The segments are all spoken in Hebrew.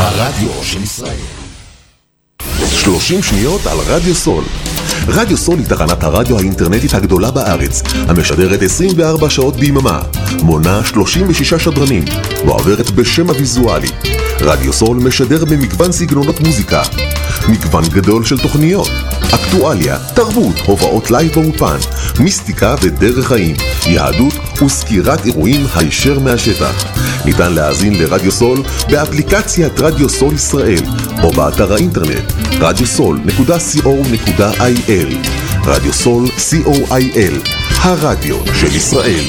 הרדיו של ישראל. 30 שניות על רדיו סול. רדיו סול היא תחנת הרדיו האינטרנטית הגדולה בארץ, המשדרת 24 שעות ביממה, מונה 36 שדרנים, ועוברת בשם הוויזואלי. רדיו סול משדר במגוון סגנונות מוזיקה, מגוון גדול של תוכניות, אקטואליה, תרבות, הופעות לייב באופן, מיסטיקה ודרך חיים, יהדות וסקירת אירועים הישר מהשטח. ניתן להאזין לרדיו סול באפליקציית רדיו סול ישראל או באתר האינטרנט radiosol.co.il. רדיו סול co.il, הרדיו של ישראל.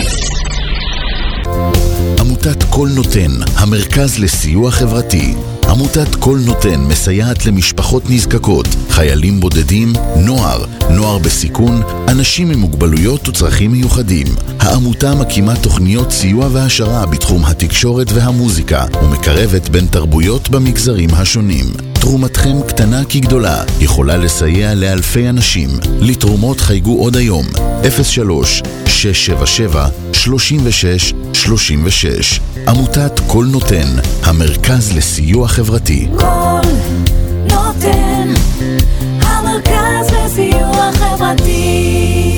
עמותת כל נותן, המרכז לסיוע חברתי. עמותת כל נותן מסייעת למשפחות נזקקות, חיילים בודדים, נוער בסיכון, אנשים עם מוגבלויות וצרכים מיוחדים. העמותה מקימה תוכניות סיוע והשרה בתחום התקשורת והמוזיקה ומקרבת בין תרבויות במגזרים השונים. תרומתכם קטנה כגדולה, יכולה לסייע לאלפי אנשים. לתרומות חייגו עוד היום 03-677-3636. עמותת כל נותן, המרכז לסיוע חברתי. כל נותן, המרכז לסיוע חברתי.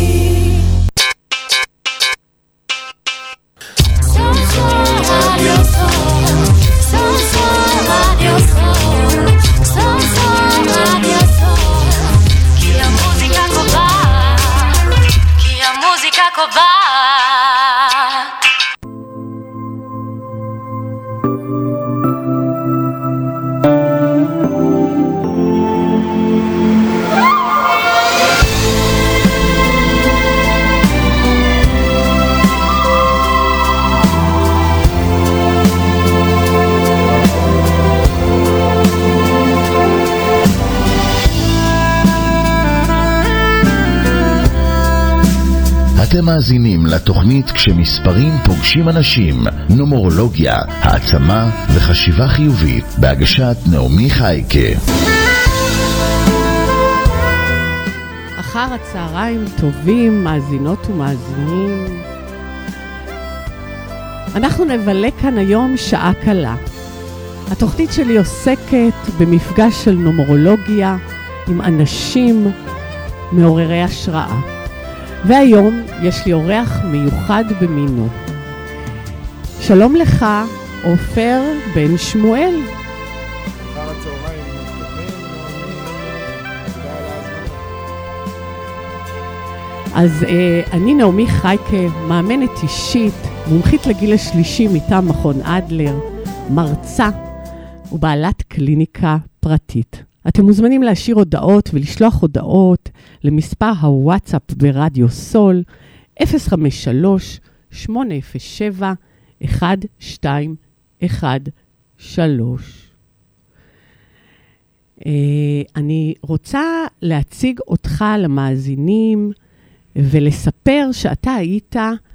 אתם מאזינים לתוכנית כשמספרים פוגשים אנשים, נומרולוגיה, העצמה וחשיבה חיובית, בהגשת נעמי חייקה. אחר הצהריים טובים, מאזינות ומאזינים. אנחנו נבלה כאן היום שעה קלה. התוכנית שלי עוסקת במפגש של נומרולוגיה עם אנשים מעוררי השראה. והיום יש לי אורח מיוחד במינו. שלום לך, עופר בן שמואל. אחר הצהריים טובים, תודה על ההזמנה. אז אני נעמי חייקה, מאמנת אישית, מומחית לגיל השלישי מטעם מכון אדלר, מרצה ובעלת קליניקה פרטית. אתם מוזמנים להשאיר הודעות ולשלוח הודעות למספר הוואטסאפ ברדיו סול 053-807-1213. אני רוצה להציג אותך למאזינים ולספר שאתה היית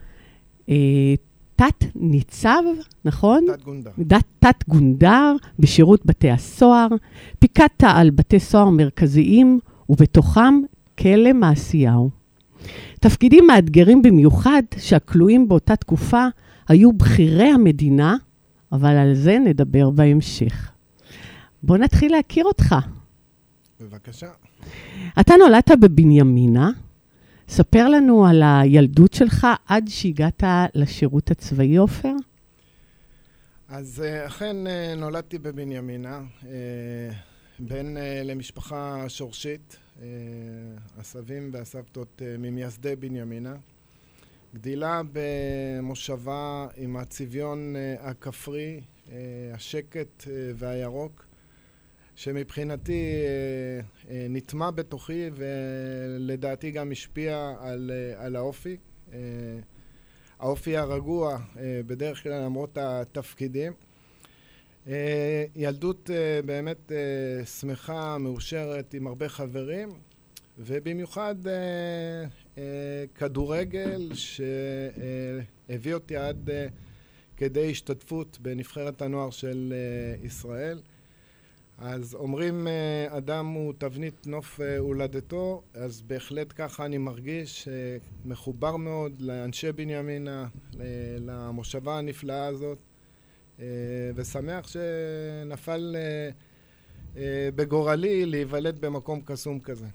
תת ניצב, נכון? תת גונדר. תת גונדר בשירות בתי הסוהר, פיקדת על בתי סוהר מרכזיים ובתוכם כלא מעשיהו. תפקידים מאתגרים במיוחד שהכלואים באותה תקופה היו בכירי המדינה, אבל על זה נדבר בהמשך. בוא נתחיל להכיר אותך. בבקשה. אתה נולדת בבנימינה, ספר לנו על הילדות שלך עד שהגעת לשירות הצבאי, עופר. אז אכן נולדתי בבנימינה, בן למשפחה שורשית, הסבים והסבתות ממייסדי בנימינה. גדילה במושבה עם הצביון הכפרי, השקט והירוק, שמבחינתי נטמע בתוכי ולדעתי גם השפיע על האופי. האופי הרגוע בדרך כלל למרות התפקידים. ילדות באמת שמחה, מאושרת עם הרבה חברים, ובמיוחד כדורגל שהביא אותי עד כדי השתתפות בנבחרת הנוער של ישראל. אז אומרים אדם הוא תבנית נוף הולדתו, אז בהחלט ככה אני מרגיש מחובר מאוד לאנשי בנימינה, למושבה הנפלאה הזאת, ושמח שנפל בגורלי להיוולד במקום קסום כזה.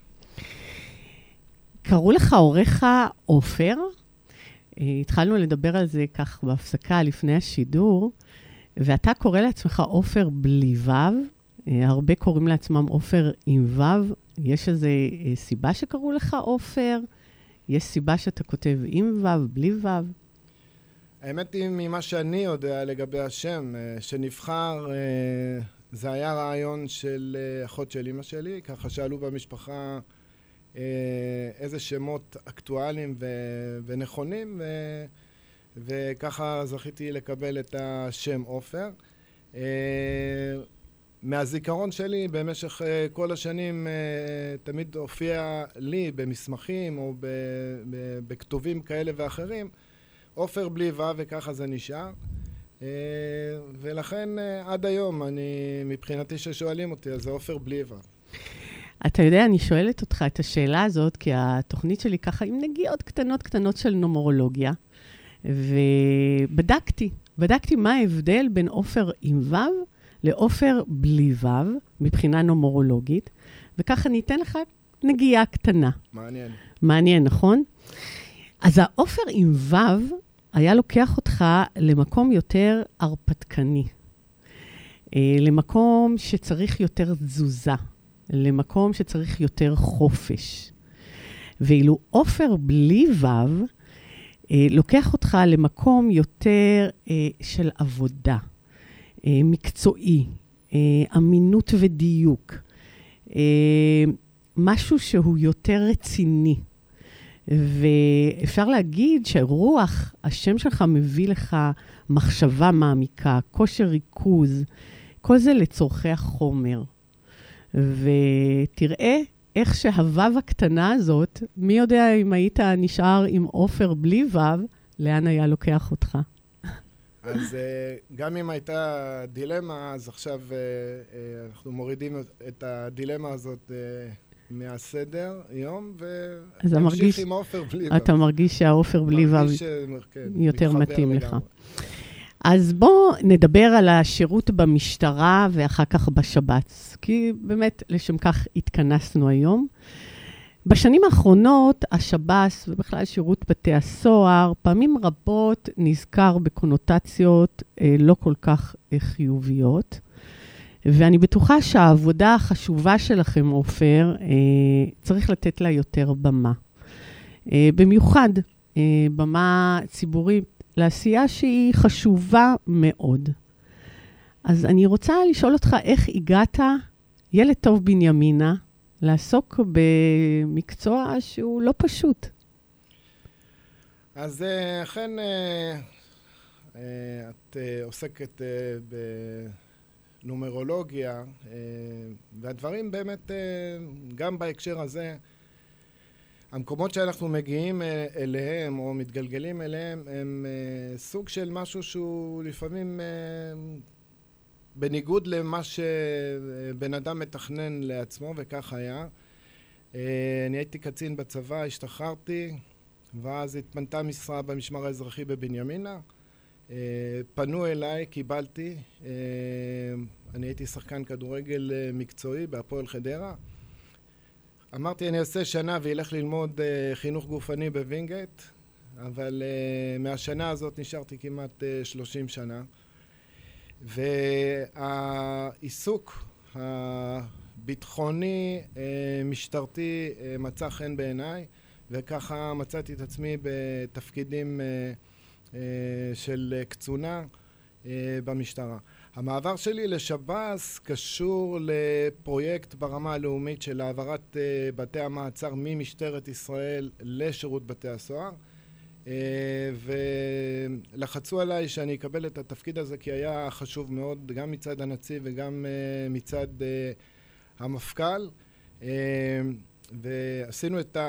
קראו לך הוריך עופר? התחלנו לדבר על זה כך בהפסקה לפני השידור, ואתה קורא לעצמך עופר בלי וו, הרבה קוראים לעצמם עופר עם וו. יש איזו סיבה שקראו לך עופר? יש סיבה שאתה כותב עם וו, בלי וו? האמת היא, ממה שאני יודע לגבי השם שנבחר, זה היה רעיון של אחות של אמא שלי, ככה שאלו במשפחה איזה שמות אקטואליים ונכונים, וככה זכיתי לקבל את השם עופר. מהזיכרון שלי במשך כל השנים תמיד הופיע לי במסמכים או בכתובים כאלה ואחרים עופר בלי וו, וככה זה נשאר. ולכן עד היום מבחינתי ששואלים אותי, אז זה עופר בלי וו. אתה יודע, אני שואלת אותך את השאלה הזאת, כי התוכנית שלי ככה עם נגיעות קטנות של נומרולוגיה, ובדקתי מה ההבדל בין עופר עם וו לעופר בלי וו, מבחינה נומרולוגית, וככה ניתן לך נגיעה קטנה. מעניין, נכון? אז העופר עם וו היה לוקח אותך למקום יותר הרפתקני, למקום שצריך יותר תזוזה, למקום שצריך יותר חופש. ואילו עופר בלי וו לוקח אותך למקום יותר של עבודה, מקצועי, אמינות ודיוק, משהו שהוא יותר רציני. ואפשר להגיד שרוח, השם שלך מביא לך מחשבה מעמיקה, כושר ריכוז, כל זה לצורכי החומר. ותראה איך שהוו הקטנה הזאת, מי יודע אם היית נשאר עם עופר בלי וו, לאן היה לוקח אותך? אז גם אם הייתה דילמה, אז עכשיו אנחנו מורידים את הדילמה הזאת מהסדר יום, ונמשיך עם עופר בלי וו. אתה מרגיש שהעופר בלי וו יותר מתאים לך. אז בואו נדבר על השירות במשטרה ואחר כך בשב"ס, כי באמת לשם כך התכנסנו היום. בשנים האחרונות השב"ס ובכלל שירות בתי הסוהר פעמים רבות נזכר בקונוטציות לא כל כך חיוביות, ואני בטוחה שהעבודה החשובה שלכם, עופר, צריך לתת לה יותר במה. במיוחד במה ציבורית, לעשייה שהיא חשובה מאוד. אז אני רוצה לשאול אותך איך הגעת, ילד טוב בנימינה, לעסוק במקצוע שהוא לא פשוט. אז אכן את עוסקת בנומרולוגיה, והדברים באמת גם בהקשר הזה, המקומות שאנחנו מגיעים אליהם או מתגלגלים אליהם הם סוג של משהו שהוא לפעמים בניגוד למה שבן אדם מתכנן לעצמו, וכך היה. אני הייתי קצין בצבא, השתחררתי, ואז התפנתה משרה במשמר האזרחי בבנימינה. פנו אליי, קיבלתי. אני הייתי שחקן כדורגל מקצועי בהפועל חדרה. אמרתי, אני אעשה שנה וילך ללמוד חינוך גופני בווינגייט, אבל מהשנה הזאת נשארתי כמעט 30 שנה. והעיסוק הביטחוני משטרתי מצא חן בעיניי, וככה מצאתי את עצמי בתפקידים של קצונה במשטרה. המעבר שלי לשב"ס קשור לפרויקט ברמה הלאומית של העברת בתי המעצר ממשטרת ישראל לשירות בתי הסוהר, ולחצו עליי שאני אקבל את התפקיד הזה כי היה חשוב מאוד גם מצד הנציב וגם מצד המפכ"ל, ועשינו את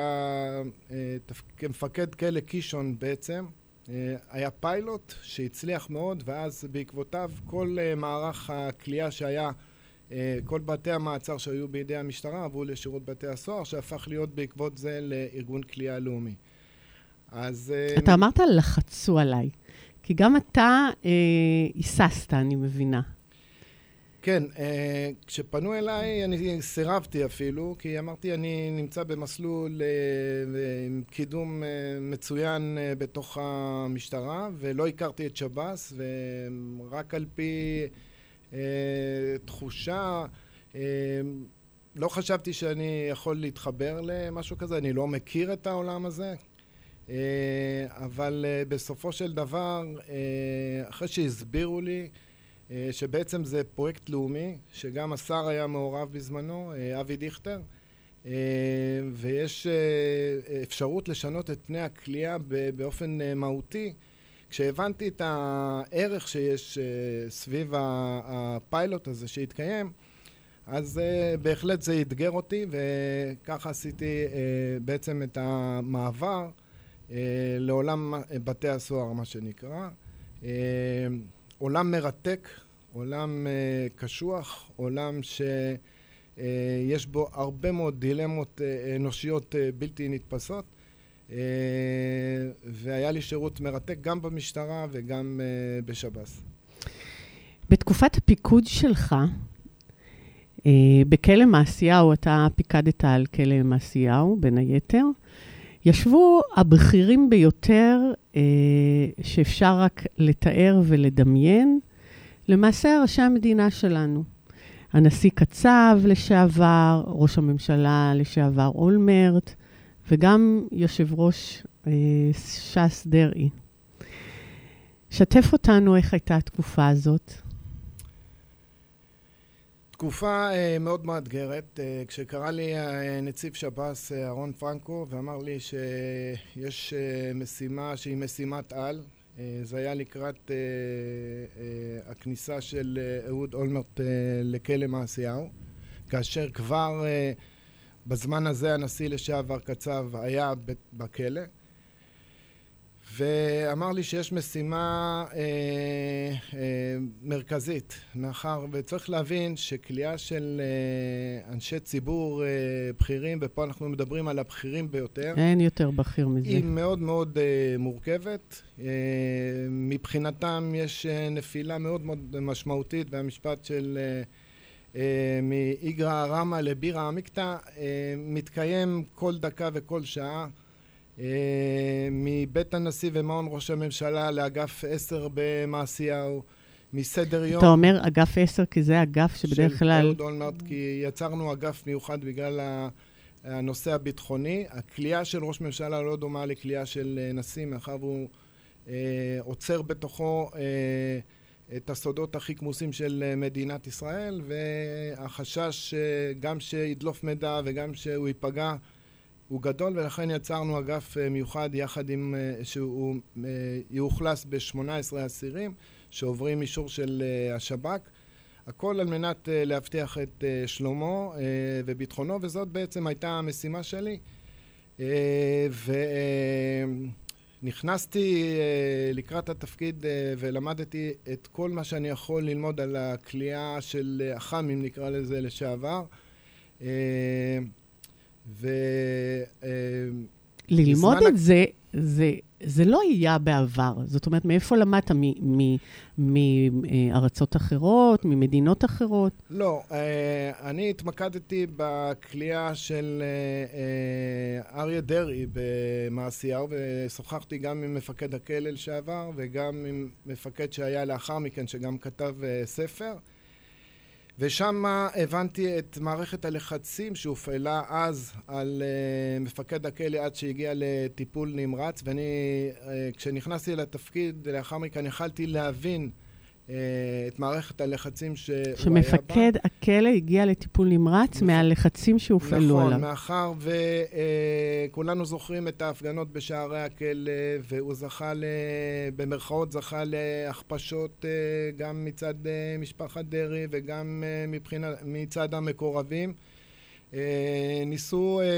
כמפקד כלא קישון בעצם. היה פיילוט שהצליח מאוד, ואז בעקבותיו כל מערך הכלייה שהיה, כל בתי המעצר שהיו בידי המשטרה עברו לשירות בתי הסוהר, שהפך להיות בעקבות זה לארגון כלייה לאומי. אז אתה אמרת לחצו עליי. כי גם אתה היססת, אני מבינה. כן, כשפנו אליי אני סירבתי אפילו, כי אמרתי אני נמצא במסלול עם קידום מצוין בתוך המשטרה, ולא הכרתי את שב"ס, ורק על פי תחושה, לא חשבתי שאני יכול להתחבר למשהו כזה, אני לא מכיר את העולם הזה, אבל בסופו של דבר, אחרי שהסבירו לי, שבעצם זה פרויקט לאומי, שגם השר היה מעורב בזמנו, אבי דיכטר, ויש אפשרות לשנות את פני הכלייה באופן מהותי. כשהבנתי את הערך שיש סביב הפיילוט הזה שהתקיים, אז בהחלט זה יתגר אותי, וככה עשיתי בעצם את המעבר לעולם בתי הסוהר, מה שנקרא. עולם מרתק, עולם קשוח, עולם שיש בו הרבה מאוד דילמות אנושיות בלתי נתפסות, והיה לי שירות מרתק גם במשטרה וגם בשב"ס. בתקופת הפיקוד שלך, בכלא מעשיהו, אתה פיקדת על כלא מעשיהו, בין היתר, ישבו הבכירים ביותר שאפשר רק לתאר ולדמיין, למעשה ראשי המדינה שלנו. הנשיא קצב לשעבר, ראש הממשלה לשעבר אולמרט, וגם יושב ראש ש"ס דרעי. שתף אותנו איך הייתה התקופה הזאת. תקופה מאוד מאתגרת. כשקרא לי נציב שב"ס אהרון פרנקו ואמר לי שיש משימה שהיא משימת על, זה היה לקראת הכניסה של אהוד אולמרט לכלא מעשיהו, כאשר כבר בזמן הזה הנשיא לשעבר קצב היה בכלא, ואמר לי שיש משימה מרכזית, מאחר וצריך להבין שכליאה של אנשי ציבור בכירים, ופה אנחנו מדברים על הבכירים ביותר, אין יותר בכיר מזה, היא מאוד מאוד מורכבת. מבחינתם יש נפילה מאוד מאוד משמעותית, והמשפט של מאיגרא רמא לבירא עמיקתא מתקיים כל דקה וכל שעה. מבית הנשיא ומעון ראש הממשלה לאגף 10 במעשיהו, מסדר יום. אתה אומר אגף 10 כי זה אגף שבדרך כלל... של אהוד אולמרט, כי יצרנו אגף מיוחד בגלל הנושא הביטחוני. הכלייה של ראש ממשלה לא דומה לכלייה של נשיא, מאחר והוא עוצר בתוכו את הסודות הכי כמוסים של מדינת ישראל, והחשש גם שידלוף מידע וגם שהוא ייפגע הוא גדול, ולכן יצרנו אגף מיוחד יחד עם שהוא יאוכלס ב-18 אסירים שעוברים אישור של השב"כ, הכל על מנת להבטיח את שלומו וביטחונו, וזאת בעצם הייתה המשימה שלי. ונכנסתי לקראת התפקיד ולמדתי את כל מה שאני יכול ללמוד על הכלייה של אח"מים, נקרא לזה לשעבר, ללמוד את זה, זה לא היה בעבר. זאת אומרת, מאיפה למדת? מארצות אחרות, ממדינות אחרות? לא, אני התמקדתי בכלייה של אריה דרעי במעשיהו, ושוחחתי גם עם מפקד הכלא לשעבר, וגם עם מפקד שהיה לאחר מכן, שגם כתב ספר. ושם הבנתי את מערכת הלחצים שהופעלה אז על מפקד הכלא עד שהגיע לטיפול נמרץ, ואני כשנכנסתי לתפקיד לאחר מכן יכלתי להבין את מערכת הלחצים שמפקד הכלא הגיע לטיפול נמרץ מהלחצים שהופעלו עליו. נכון, מאחר וכולנו זוכרים את ההפגנות בשערי הכלא, והוא זכה במרכאות זכה להכפשות גם מצד משפחת דרעי וגם מצד המקורבים. ניסו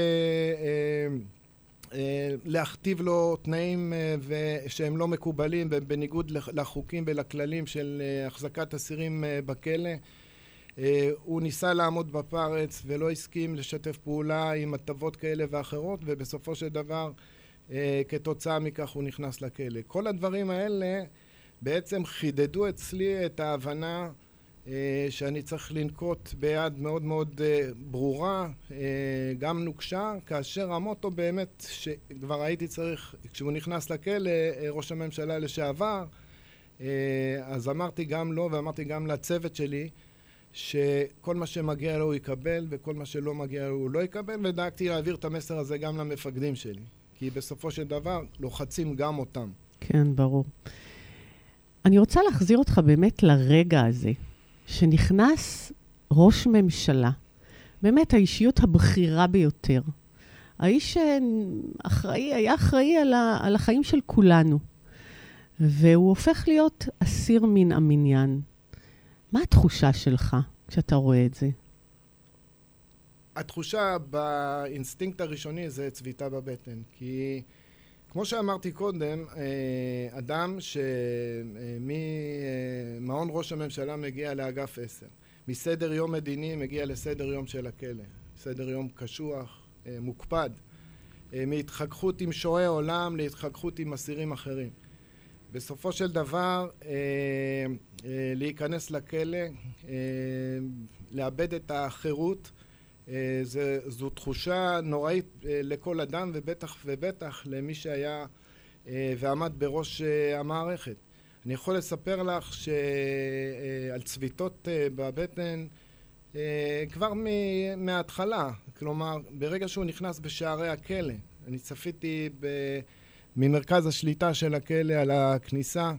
להכתיב לו תנאים שהם לא מקובלים ובניגוד לחוקים ולכללים של החזקת אסירים בכלא. הוא ניסה לעמוד בפרץ ולא הסכים לשתף פעולה עם הטבות כאלה ואחרות, ובסופו של דבר כתוצאה מכך הוא נכנס לכלא. כל הדברים האלה בעצם חידדו אצלי את ההבנה שאני צריך לנקוט ביד מאוד מאוד ברורה, גם נוקשה, כאשר המוטו באמת שכבר הייתי צריך, כשהוא נכנס לכלא, ראש הממשלה לשעבר, אז אמרתי גם לו ואמרתי גם לצוות שלי, שכל מה שמגיע לו הוא יקבל וכל מה שלא מגיע לו הוא לא יקבל, ודאגתי להעביר את המסר הזה גם למפקדים שלי, כי בסופו של דבר לוחצים גם אותם. כן, ברור. אני רוצה להחזיר אותך באמת לרגע הזה, שנכנס ראש ממשלה, באמת האישיות הבכירה ביותר. האיש היה אחראי על החיים של כולנו, והוא הופך להיות אסיר מן המניין. מה התחושה שלך כשאתה רואה את זה? התחושה באינסטינקט הראשוני זה צביטה בבטן, כי כמו שאמרתי קודם, אדם שממעון ראש הממשלה מגיע לאגף 10, מסדר יום מדיני מגיע לסדר יום של הכלא, סדר יום קשוח, מוקפד, מהתחככות עם שועי עולם להתחככות עם אסירים אחרים. בסופו של דבר, להיכנס לכלא, לאבד את החירות, זו תחושה נוראית לכל אדם, ובטח ובטח למי שהיה ועמד בראש המערכת. אני יכול לספר לך שעל צביטות בבטן כבר מההתחלה, כלומר ברגע שהוא נכנס בשערי הכלא, אני צפיתי ממרכז השליטה של הכלא על הכניסה,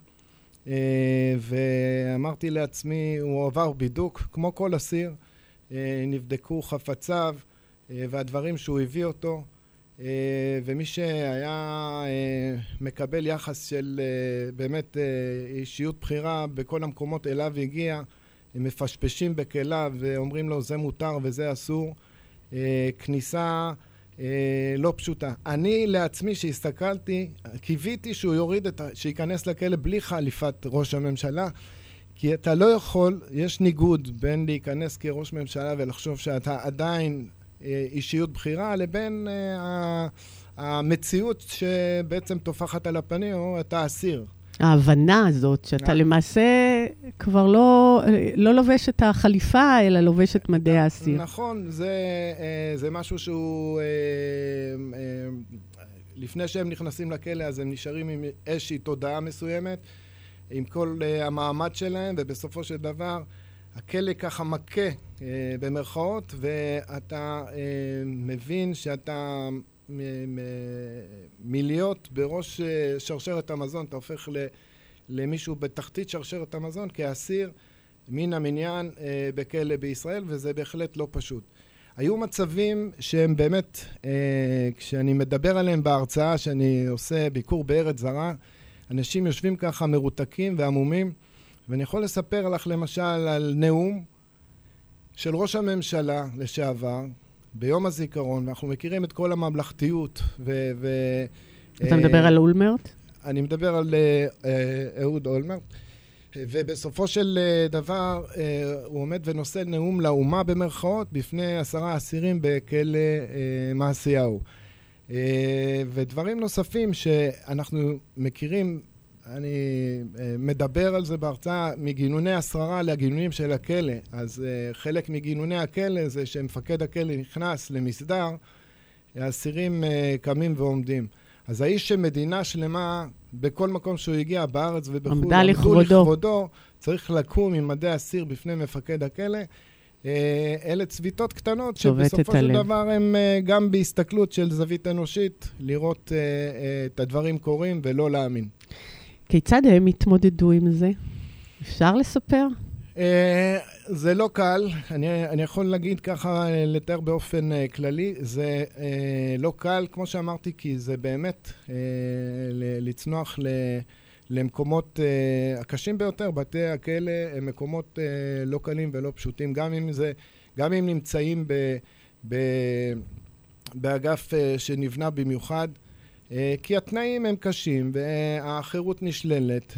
ואמרתי לעצמי, הוא עבר בידוק כמו כל אסיר, נבדקו חפציו והדברים שהוא הביא אותו, ומי שהיה מקבל יחס של באמת אישיות בחירה בכל המקומות אליו הגיע, הם מפשפשים בכליו ואומרים לו זה מותר וזה אסור, כניסה לא פשוטה. אני לעצמי שהסתכלתי, קיוויתי שהוא יוריד שיכנס לכלא בלי חליפת ראש הממשלה, כי אתה לא יכול, יש ניגוד בין להיכנס כראש ממשלה ולחשוב שאתה עדיין אישיות בחירה, לבין המציאות שבעצם תופחת על הפנים, או אתה אסיר. ההבנה הזאת, שאתה למעשה כבר לא לובש את החליפה, אלא לובש את מדי האסיר. נכון, זה משהו שהוא, לפני שהם נכנסים לכלא, אז הם נשארים עם איזושהי תודעה מסוימת, עם כל המעמד שלהם, ובסופו של דבר, הכלא ככה מכה במרכאות, ואתה מבין שאתה מלהיות בראש שרשרת המזון, אתה הופך למישהו בתחתית שרשרת המזון, כאסיר מן המניין בכלא בישראל, וזה בהחלט לא פשוט. היו מצבים שהם באמת, כשאני מדבר עליהם בהרצאה, שאני עושה ביקור בארץ זרה, אנשים יושבים ככה מרותקים ועמומים, ואני יכול לספר לך למשל על נאום של ראש הממשלה לשעבר, ביום הזיכרון, ואנחנו מכירים את כל הממלכתיות. אתה מדבר על אולמרט? אני מדבר על אהוד אולמרט, ובסופו של דבר הוא עומד ונושא נאום לאומה במרכאות, בפני 10 אסירים בכלא מעשיהו. ודברים נוספים שאנחנו מכירים, אני מדבר על זה בהרצאה, מגינוני השררה לגינונים של הכלא. אז חלק מגינוני הכלא זה שמפקד הכלא נכנס למסדר, האסירים קמים ועומדים. אז האיש שמדינה שלמה, בכל מקום שהוא הגיע בארץ ובחו"ל, עמדו לכבודו, צריך לקום עם מדי אסיר בפני מפקד הכלא. אלה צביטות קטנות שבסופו של דבר הם גם בהסתכלות של זווית אנושית, לראות את הדברים קורים ולא להאמין. כיצד הם התמודדו עם זה? אפשר לספר? זה לא קל, אני יכול להגיד ככה, לתאר באופן כללי, זה לא קל, כמו שאמרתי, כי זה באמת לצנוח למקומות הקשים ביותר. בתי הכלא הם מקומות לא קלים ולא פשוטים, גם אם נמצאים באגף שנבנה במיוחד, כי התנאים הם קשים והחירות נשללת,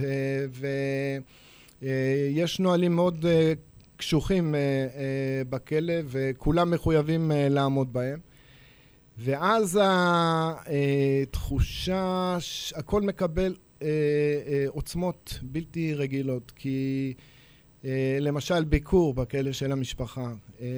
ויש נהלים מאוד קשוחים בכלא וכולם מחויבים לעמוד בהם. ואז התחושה, הכל מקבל עוצמות בלתי רגילות, כי למשל ביקור בכלא של המשפחה,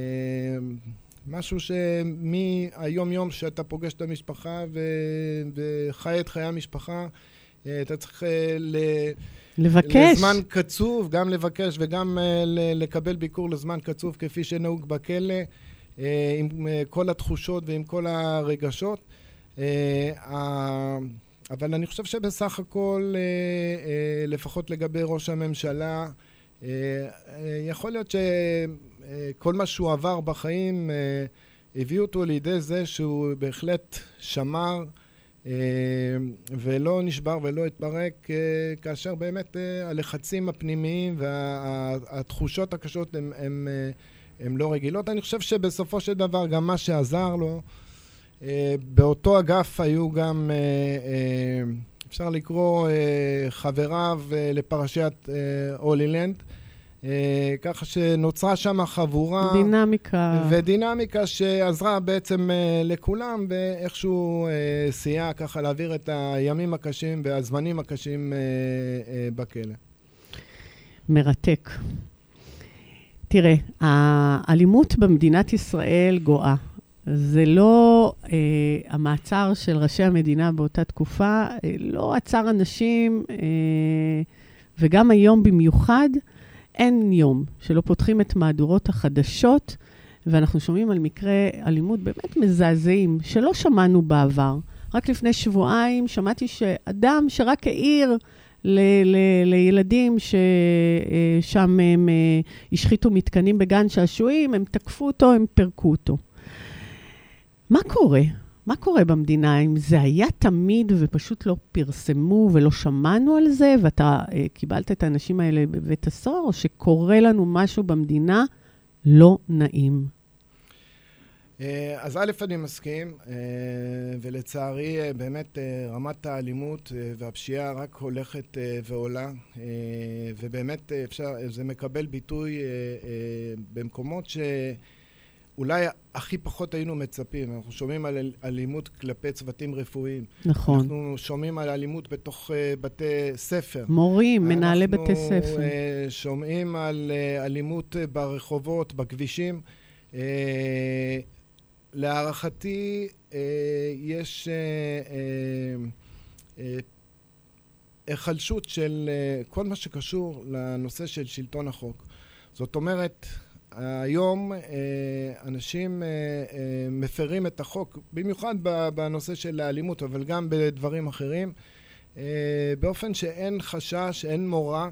משהו שמהיום יום שאתה פוגש את המשפחה וחי את חיי המשפחה, אתה צריך לבקש. לזמן קצוב, גם לבקש וגם לקבל ביקור לזמן קצוב כפי שנהוג בכלא, עם כל התחושות ועם כל הרגשות. אבל אני חושב שבסך הכל, לפחות לגבי ראש הממשלה, יכול להיות שכל מה שהוא עבר בחיים הביא אותו לידי זה שהוא בהחלט שמר ולא נשבר ולא התפרק, כאשר באמת הלחצים הפנימיים והתחושות הקשות הם לא רגילות. אני חושב שבסופו של דבר גם מה שעזר לו, באותו אגף היו גם, אפשר לקרוא, חבריו לפרשיית הולילנד, ככה שנוצרה שם חבורה ודינמיקה שעזרה בעצם לכולם, ואיכשהו סייע ככה להעביר את הימים הקשים והזמנים הקשים בכלא. מרתק. תראה, האלימות במדינת ישראל גואה. זה לא המעצר של ראשי המדינה באותה תקופה, לא עצר אנשים, וגם היום במיוחד, אין יום שלא פותחים את מהדורות החדשות, ואנחנו שומעים על מקרה אלימות באמת מזעזעים, שלא שמענו בעבר. רק לפני שבועיים שמעתי שאדם שרק העיר לילדים ששם הם השחיתו מתקנים בגן שעשועים, הם תקפו אותו, הם פרקו אותו. מה קורה? מה קורה במדינה? אם זה היה תמיד ופשוט לא פרסמו ולא שמענו על זה, ואתה קיבלת את האנשים האלה בבית הסוהר, או שקורה לנו משהו במדינה לא נעים? אז א', אני מסכים, ולצערי באמת רמת האלימות והפשיעה רק הולכת ועולה, ובאמת זה מקבל ביטוי במקומות אולי הכי פחות היינו מצפים. אנחנו שומעים על אלימות כלפי צוותים רפואיים. נכון. אנחנו שומעים על אלימות בתוך בתי ספר. מורים, מנהלי בתי ספר. אנחנו שומעים על אלימות ברחובות, בכבישים. להערכתי יש החלשות של כל מה שקשור לנושא של שלטון החוק. זאת אומרת, היום אנשים מפרים את החוק, במיוחד בנושא של האלימות, אבל גם בדברים אחרים, באופן שאין חשש, אין מורא,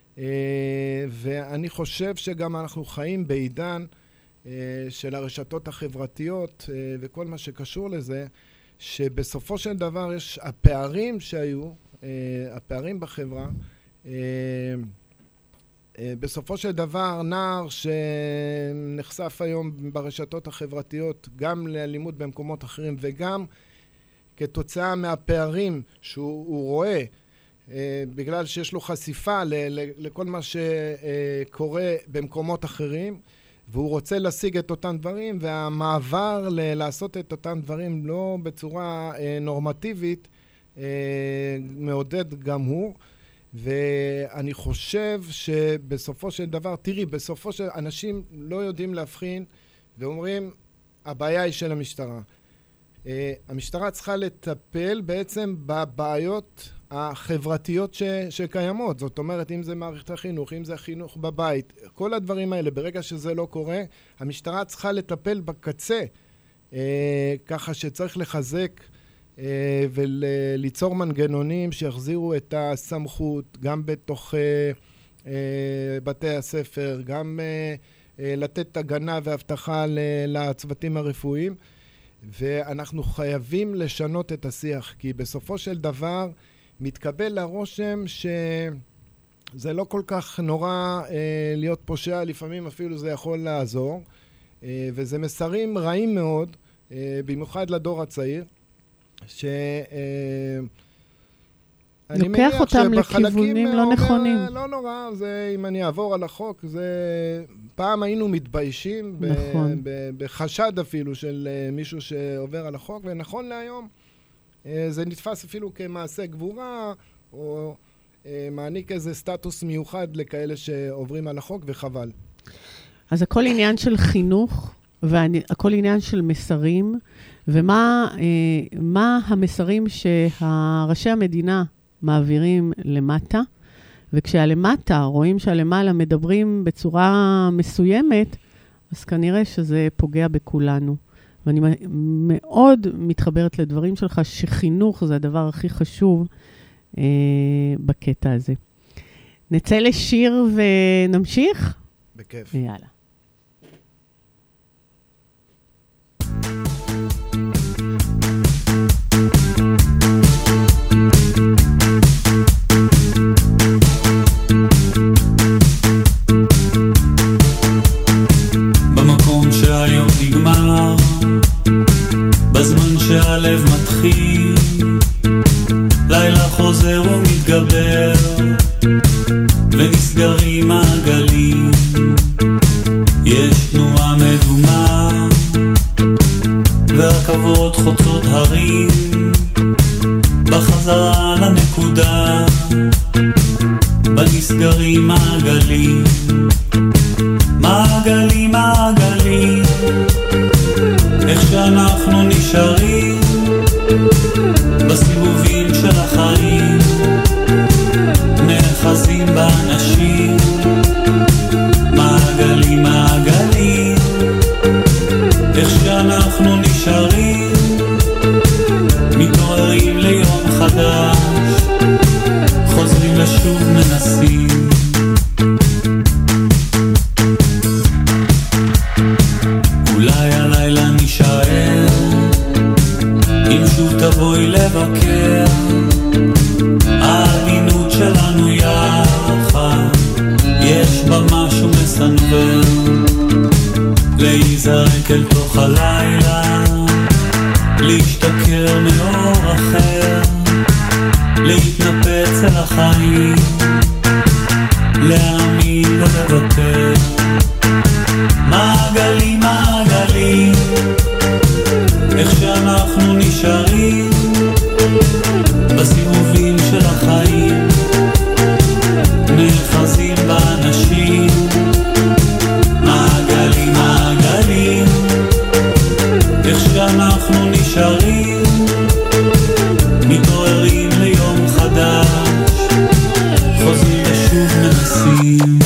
ואני חושב שגם אנחנו חיים בעידן של הרשתות החברתיות וכל מה שקשור לזה, שבסופו של דבר יש הפערים שהיו, הפערים בחברה, בסופו של דבר נער שנחשף היום ברשתות החברתיות גם לאלימות במקומות אחרים וגם כתוצאה מהפערים שהוא רואה, בגלל שיש לו חשיפה לכל מה שקורה במקומות אחרים, והוא רוצה להשיג את אותם דברים, והמעבר לעשות את אותם דברים לא בצורה נורמטיבית מעודד גם הוא. ואני חושב שבסופו של דבר, תראי, בסופו של אנשים לא יודעים להבחין ואומרים, הבעיה היא של המשטרה. המשטרה צריכה לטפל בעצם בבעיות החברתיות שקיימות. זאת אומרת, אם זה מערכת החינוך, אם זה החינוך בבית, כל הדברים האלה, ברגע שזה לא קורה, המשטרה צריכה לטפל בקצה, ככה שצריך לחזק וליצור מנגנונים שיחזירו את הסמכות גם בתוך בתי הספר, גם לתת הגנה והבטחה לצוותים הרפואיים, ואנחנו חייבים לשנות את השיח, כי בסופו של דבר מתקבל לרושם שזה לא כל כך נורא להיות פושע, לפעמים אפילו זה יכול לעזור, וזה מסרים רעים מאוד, במיוחד לדור הצעיר, לוקח אותם לכיוונים לא נכונים. לא נורא, זה אם אני אעבור על החוק, זה פעם היינו מתביישים, נכון. בחשד אפילו של מישהו שעובר על החוק, ונכון להיום זה נתפס אפילו כמעשה גבורה, או מעניק איזה סטטוס מיוחד לכאלה שעוברים על החוק, וחבל. אז הכל עניין של חינוך, והכל עניין של מסרים, ומה המסרים שראשי המדינה מעבירים למטה, וכשהלמטה רואים שהלמעלה מדברים בצורה מסוימת, אז כנראה שזה פוגע בכולנו. ואני מאוד מתחברת לדברים שלך, שחינוך זה הדבר הכי חשוב בקטע הזה. נצא לשיר ונמשיך? בכיף. יאללה. במקום שהיום נגמר, בזמן שהלב מתחיל, לילה חוזר ומתגבר, ונסגרים מעגלים, יש תנועה מדומה, והרכבות חוצות הרים, בחזרה לנקודה, בנסגרים מעגלים, מעגלים, מעגלים, איך שאנחנו נשארים בסיבובים של החיים, נאחזים באנשים, מעגלים, מעגלים, איך שאנחנו נשארים, מתעוררים ליום חדש, חוזרים לשוב מנסים. אולי הלילה נשאר, אם שוב תבואי לבקר, העדינות שלנו יחד, יש בה משהו מסנוור, להיזרק אל תוך הלילה, להשתכר מאור אחר, להתנפץ אל החיים, להאמין ולוותר. מעגלים, מעגלים, איך שאנחנו נשארים בסיבובים של החיים, נאחזים באנשים, מעגלים, מעגלים, איך שאנחנו נשארים, מתעוררים ליום חדש, חוזרים ושוב מנסים.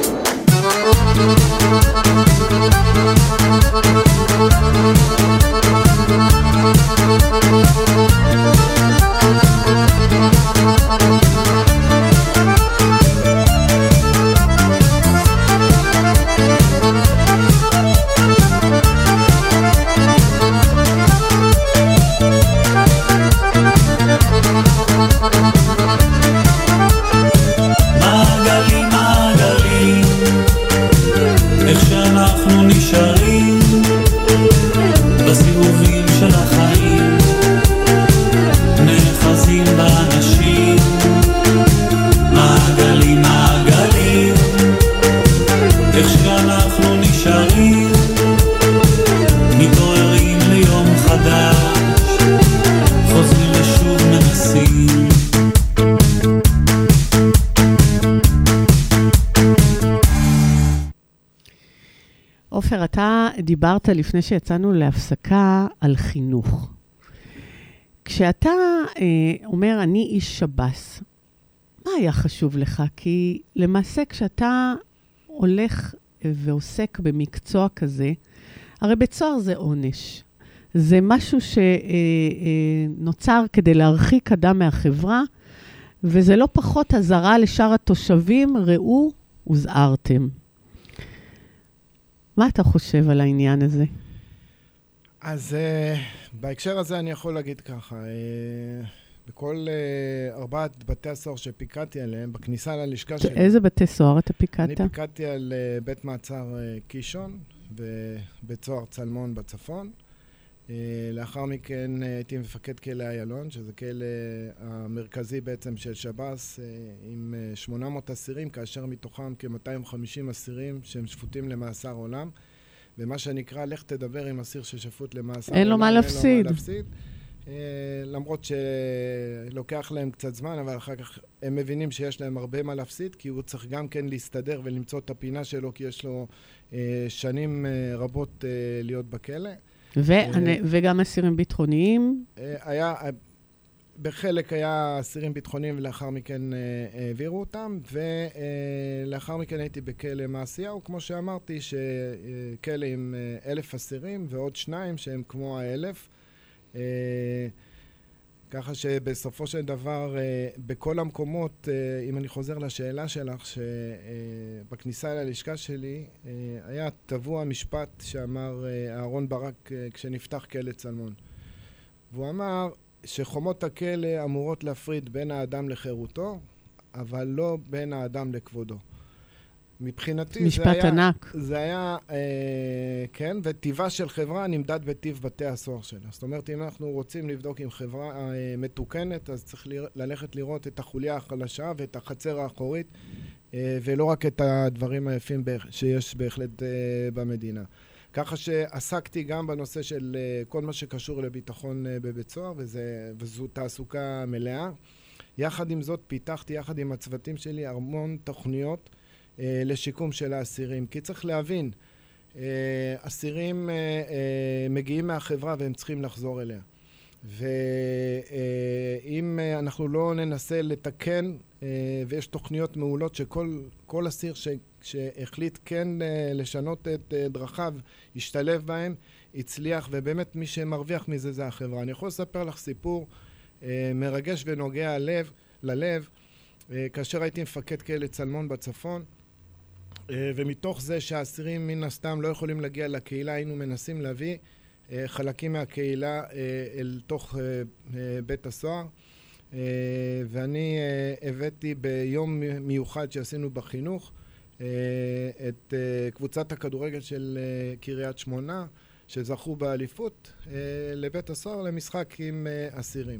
מעגלים, מעגלים, איך שאנחנו נשארים בסיבובים של החיים, נאחזים באנשים, מעגלים, מעגלים, איך שאנחנו נשארים, מתעוררים ליום חדש, חוזרים ושוב מנסים. עופר, אתה דיברת לפני שיצאנו להפסקה על חינוך. כשאתה אומר, אני איש שב"ס, מה היה חשוב לך? כי למעשה כשאתה הולך ועוסק במקצוע כזה, הרי בית סוהר זה עונש. זה משהו שנוצר כדי להרחיק אדם מהחברה, וזה לא פחות הזרה לשאר התושבים, ראו וזהרתם. מה אתה חושב על העניין הזה? אז בהקשר הזה אני יכול להגיד ככה, בכל 4 בתי הסוהר שפיקדתי עליהם, בכניסה ללשכה שלי. איזה בתי סוהר אתה פיקדת? אני פיקדתי על בית מעצר קישון ובית סוהר צלמון בצפון. לאחר מכן הייתי מפקד כלא איילון, שזה כלא המרכזי בעצם של שב"ס, עם 800 אסירים, כאשר מתוכם כ-250 אסירים שהם שפוטים למאסר עולם. ומה שנקרא, לך תדבר עם אסיר ששפוט למאסר עולם. אין לו מה להפסיד. למרות שלוקח להם קצת זמן, אבל אחר כך הם מבינים שיש להם הרבה מה להפסיד, כי הוא צריך גם כן להסתדר ולמצוא את הפינה שלו, כי יש לו שנים רבות להיות בכלא. וגם אסירים ביטחוניים? בחלק היה אסירים ביטחוניים ולאחר מכן העבירו אותם, ולאחר מכן הייתי בכלא מעשיהו, כמו שאמרתי, שכלא עם 1,000 אסירים ועוד 2 שהם כמו ה1,000. ככה שבסופו של דבר בכל המקומות, אם אני חוזר לשאלה שלך, שבכניסה ללשכה שלי היה טבוע משפט שאמר אהרון ברק כשנפתח כלא צלמון. והוא אמר שחומות הכלא אמורות להפריד בין האדם לחירותו, אבל לא בין האדם לכבודו. מבחינתי משפט ענק. זה היה, כן, וטיבה של חברה נמדד בטיב בתי הסוהר שלה. זאת אומרת, אם אנחנו רוצים לבדוק עם חברה מתוקנת, אז צריך ללכת לראות את החוליה החלשה ואת החצר האחורית, ולא רק את הדברים היפים שיש בהחלט במדינה. ככה שעסקתי גם בנושא של כל מה שקשור לביטחון בבית סוהר, וזו תעסוקה מלאה. יחד עם זאת, פיתחתי יחד עם הצוותים שלי המון תוכניות לשיקום של האסירים. כי צריך להבין, אסירים מגיעים מהחברה והם צריכים לחזור אליה. ואם אנחנו לא ננסה לתקן, ויש תוכניות מעולות שכל אסיר שהחליט כן לשנות את דרכיו, ישתלב בהם, יצליח, ובאמת מי שמרוויח מזה זה החברה. אני יכול לספר לך סיפור מרגש ונוגע ללב, כאשר הייתי מפקד כלא צלמון בצפון, ומתוך זה שהאסירים מן הסתם לא יכולים להגיע לקהילה, היינו מנסים להביא חלקים מהקהילה אל תוך בית הסוהר, ואני הבאתי ביום מיוחד שעשינו בחינוך את קבוצת הכדורגל של קריית שמונה, שזכו באליפות, לבית הסוהר למשחק עם אסירים.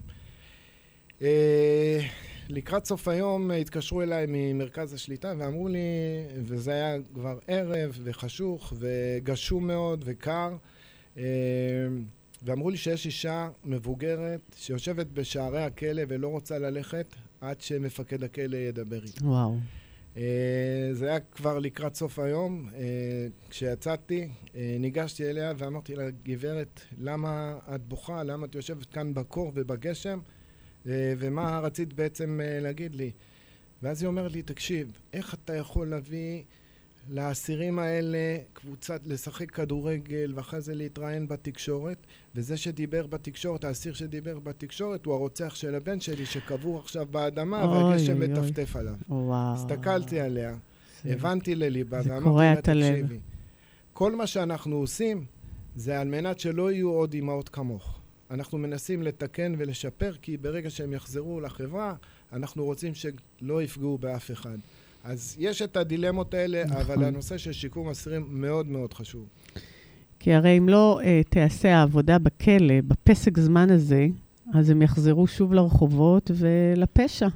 לקראת סוף היום התקשרו אליי ממרכז השליטה ואמרו לי, וזה היה כבר ערב וחשוך וגשום מאוד וקר, ואמרו לי שיש אישה מבוגרת שיושבת בשערי הכלא ולא רוצה ללכת עד שמפקד הכלא ידבר איתה. וואו. זה היה כבר לקראת סוף היום. כשיצאתי, ניגשתי אליה ואמרתי לה, גברת, למה את בוכה? למה את יושבת כאן בקור ובגשם? ומה רצית בעצם להגיד לי? ואז היא אומרת לי, תקשיב, איך אתה יכול להביא לאסירים האלה קבוצת לשחק כדורגל ואחרי זה להתראיין בתקשורת, וזה שדיבר בתקשורת, האסיר שדיבר בתקשורת הוא הרוצח של הבן שלי שקבור עכשיו באדמה והגשם מטפטף עליו. הסתכלתי עליה, הבנתי לליבה ואמרתי לה, תקשיבי, כל מה שאנחנו עושים זה על מנת שלא יהיו עוד אמהות כמוך. אנחנו מנסים לתקן ולשפר, כי ברגע שהם יחזרו לחברה, אנחנו רוצים שלא יפגעו באף אחד. אז יש את הדילמות האלה, נכון. אבל הנושא של שיקום אסירים מאוד מאוד חשוב. כי הרי אם לא תעשה העבודה בכלא, בפסק זמן הזה, אז הם יחזרו שוב לרחובות ולפשע.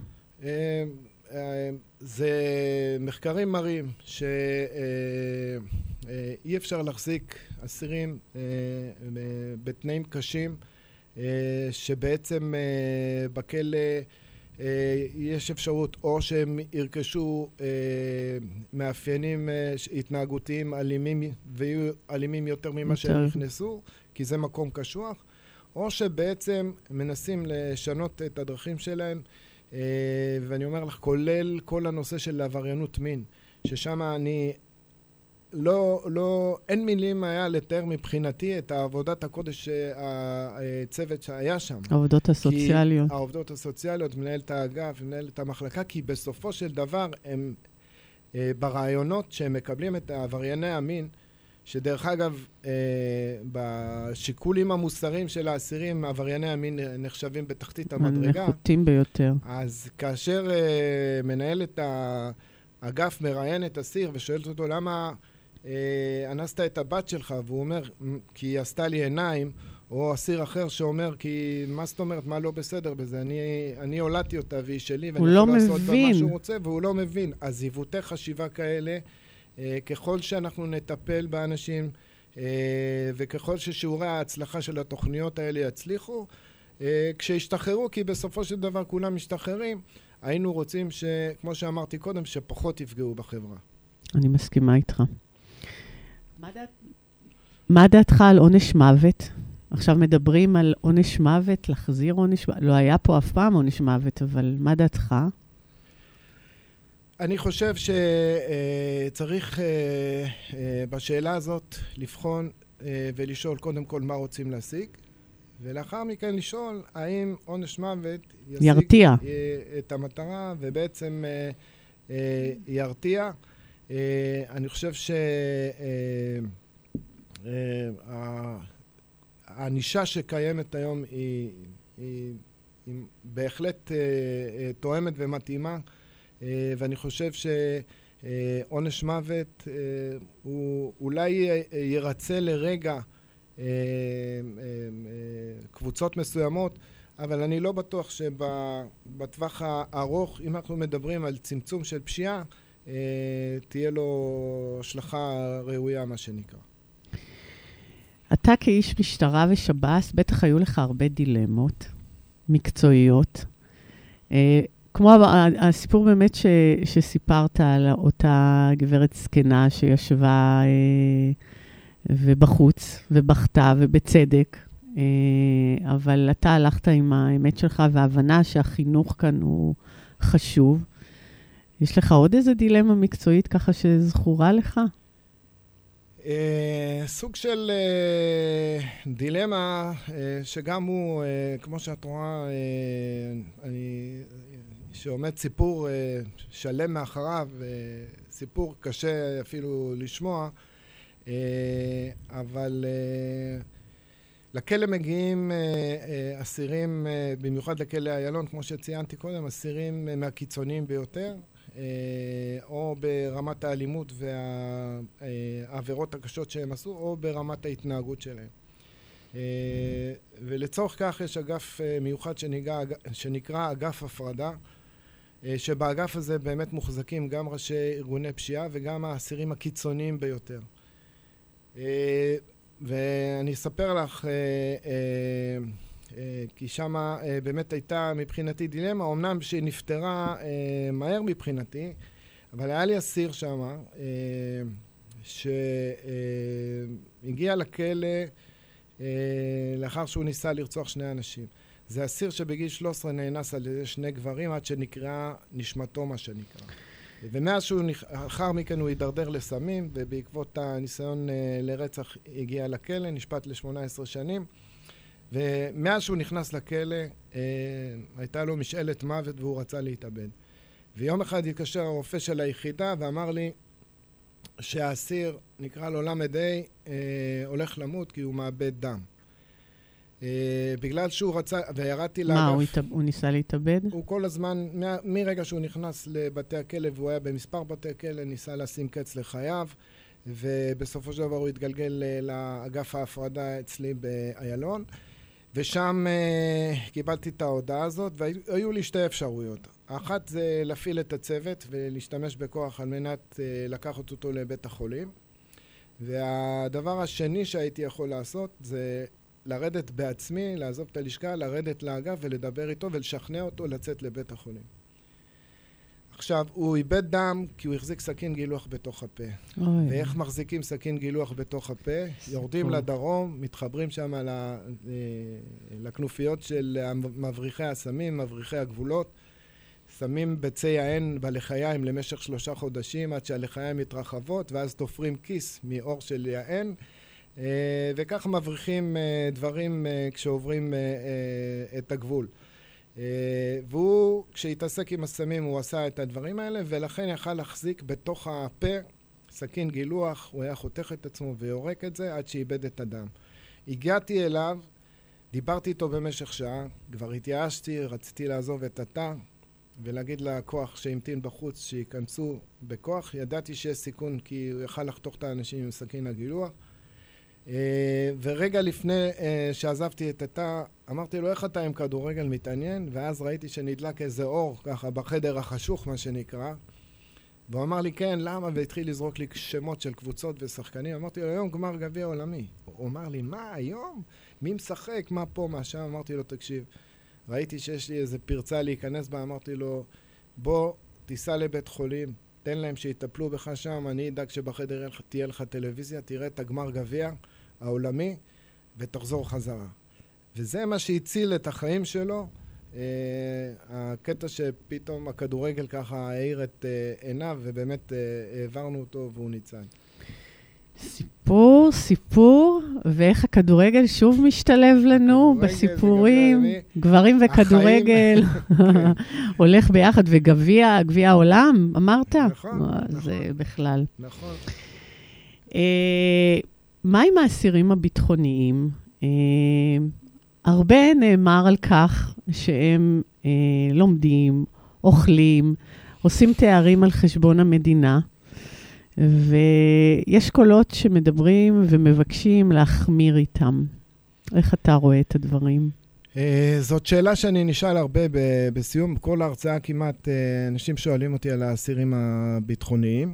זה מחקרים מראים שאי אפשר להחזיק אסירים בתנאים קשים, שבעצם בכלא יש אפשרות או שהם ירכשו מאפיינים התנהגותיים אלימים ויהיו אלימים יותר ממה שהם נכנסו, כי זה מקום קשוח, או שבעצם מנסים לשנות את הדרכים שלהם, ואני אומר לך, כולל כל הנושא של עבריינות מין, ששם אני אין מילים היה לתאר מבחינתי את העבודת הקודש הצוות שהיה שם. העובדות הסוציאליות. העובדות הסוציאליות, מנהלת האגף, מנהלת המחלקה, כי בסופו של דבר הם ברעיונות שהם מקבלים את עברייני המין, שדרך אגב בשיקולים המוסריים של האסירים, עברייני המין נחשבים בתחתית המדרגה. נחותים ביותר. אז כאשר מנהלת האגף מראיין את אסיר ושואלת אותו למה אנסת את הבת שלך, והוא אומר כי היא עשתה לי עיניים, או אסיר אחר שאומר כי מה זאת אומרת, מה לא בסדר בזה, אני הולדתי אותה והיא שלי ואני יכול לעשות בה מה שהוא רוצה, והוא לא מבין. אז עיוותי חשיבה כאלה, ככל שאנחנו נטפל באנשים וככל ששיעורי ההצלחה של התוכניות האלה יצליחו, כשהשתחררו, כי בסופו של דבר כולם משתחררים, היינו רוצים כמו שאמרתי קודם, שפחות יפגעו בחברה. אני מסכימה איתך. מה דעתך על עונש מוות? עכשיו מדברים על עונש מוות, להחזיר עונש מוות. לא היה פה אף פעם עונש מוות, אבל מה דעתך? אני חושב שצריך בשאלה הזאת לבחון ולשאול קודם כל מה רוצים להשיג, ולאחר מכן לשאול האם עונש מוות ירתיע את המטרה ובעצם ירתיע. אני חושב הענישה שקיימת היום היא בהחלט תואמת ומתאימה, ואני חושב שעונש מוות הוא אולי ירצה לרגע קבוצות מסוימות, אבל אני לא בטוח שבטווח הארוך, אם אנחנו מדברים על צמצום של פשיעה, תהיה לו השלכה ראויה, מה שנקרא. אתה כאיש משטרה ושב"ס, בטח היו לך הרבה דילמות מקצועיות. כמו הסיפור באמת שסיפרת על אותה גברת זקנה שישבה ובחוץ ובכתה ובצדק, אבל אתה הלכת עם האמת שלך וההבנה שהחינוך כאן הוא חשוב. יש לך עוד איזה דילמה מקצועית ככה שזכורה לך? סוג של דילמה שגם הוא, כמו שאת רואה, שעומד סיפור שלם מאחריו, סיפור קשה אפילו לשמוע, אבל לכלא מגיעים אסירים, במיוחד לכלא איילון, כמו שציינתי קודם, אסירים מהקיצוניים ביותר, או ברמת האלימות והעבירות הקשות שהם עשו, או ברמת ההתנהגות שלהם. ולצורך כך יש אגף מיוחד שנקרא אגף הפרדה, שבאגף הזה באמת מוחזקים גם ראשי ארגוני פשיעה וגם האסירים הקיצוניים ביותר. ואני אספר לך, כי שמה באמת הייתה מבחינתי דילמה, אמנם שהיא נפטרה מהר מבחינתי, אבל היה לי אסיר שמה, שהגיע לכלא לאחר שהוא ניסה לרצוח 2 אנשים. זה אסיר שבגיל 13 נאנס על ידי 2 גברים עד שנקרא נשמתו, מה שנקרא. ומאז אחר מכן הוא הידרדר לסמים, ובעקבות הניסיון לרצח הגיע לכלא, נשפט ל-18 שנים. ומאז שהוא נכנס לכלא, הייתה לו משאלת מוות והוא רצה להתאבד. ויום אחד התקשר הרופא של היחידה ואמר לי שהאסיר, נקרא לו למדי, הולך למות כי הוא מאבד דם. בגלל שהוא רצה, וירדתי לאגף... מה, הוא ניסה להתאבד? הוא כל הזמן, מרגע שהוא נכנס לבתי הכלא, והוא היה במספר בתי הכלא, ניסה לשים קץ לחייו, ובסופו של דבר הוא התגלגל לאגף ההפרדה אצלי באיילון, ושם קיבלתי את ההודעה הזאת, והיו לי 2 אפשרויות. האחת זה להפעיל את הצוות ולהשתמש בכוח על מנת לקחת אותו לבית החולים, והדבר השני שהייתי יכול לעשות זה לרדת בעצמי, לעזוב את הלשכה, לרדת לאגף ולדבר איתו ולשכנע אותו לצאת לבית החולים. עכשיו, הוא איבד דם כי הוא החזיק סכין גילוח בתוך הפה. ואיך מחזיקים סכין גילוח בתוך הפה? יורדים לדרום, מתחברים שם לכנופיות של מבריחי הסמים, מבריחי הגבולות, שמים ביצי העין בלחיים למשך 3 חודשים עד שהלחיים מתרחבות, ואז תופרים כיס מאור של יען, וכך מבריחים דברים כשעוברים את הגבול. והוא, כשהתעסק עם הסמים, הוא עשה את הדברים האלה, ולכן יכל להחזיק בתוך הפה סכין גילוח, הוא היה חותך את עצמו ויורק את זה עד שאיבד את הדם. הגעתי אליו, דיברתי איתו במשך שעה, כבר התייאשתי, רציתי לעזוב את התא, ולהגיד לכוח שהמתין בחוץ שיכנסו בכוח. ידעתי שיש סיכון כי הוא יכל לחתוך את האנשים עם סכין הגילוח. ורגע לפני שעזבתי את התא, אמרתי לו, איך אתה עם כדורגל מתעניין? ואז ראיתי שנדלק איזה אור ככה בחדר החשוך, מה שנקרא. והוא אמר לי, כן, למה? והתחיל לזרוק לי שמות של קבוצות ושחקנים. אמרתי לו, היום גמר גביע עולמי. הוא אמר לי, מה, היום? מי משחק? מה פה, מה שם? אמרתי לו, תקשיב, ראיתי שיש לי איזה פרצה להיכנס בה, אמרתי לו, בוא, תיסע לבית חולים, תן להם שיטפלו בך שם, אני אדאג שבחדר תהיה לך טלוויזיה, תראה את הגמר גביע העולמי, ותחזור חזרה. וזה מה שהציל את החיים שלו, הקטע שפתאום הכדורגל ככה העיר את עיניו, ובאמת העברנו אותו והוא ניצל. סיפור, ואיך הכדורגל שוב משתלב לנו בסיפורים, גברים וכדורגל, הולך ביחד, וגביע העולם, אמרת? נכון. זה בכלל. נכון. מה עם האסירים הביטחוניים? הרבה נאמר על כך שהם לומדים, אוכלים, עושים תארים על חשבון המדינה, ויש קולות שמדברים ומבקשים להחמיר איתם. איך אתה רואה את הדברים? זאת שאלה שאני נשאל הרבה בסיום. כל ההרצאה כמעט אנשים שואלים אותי על האסירים הביטחוניים,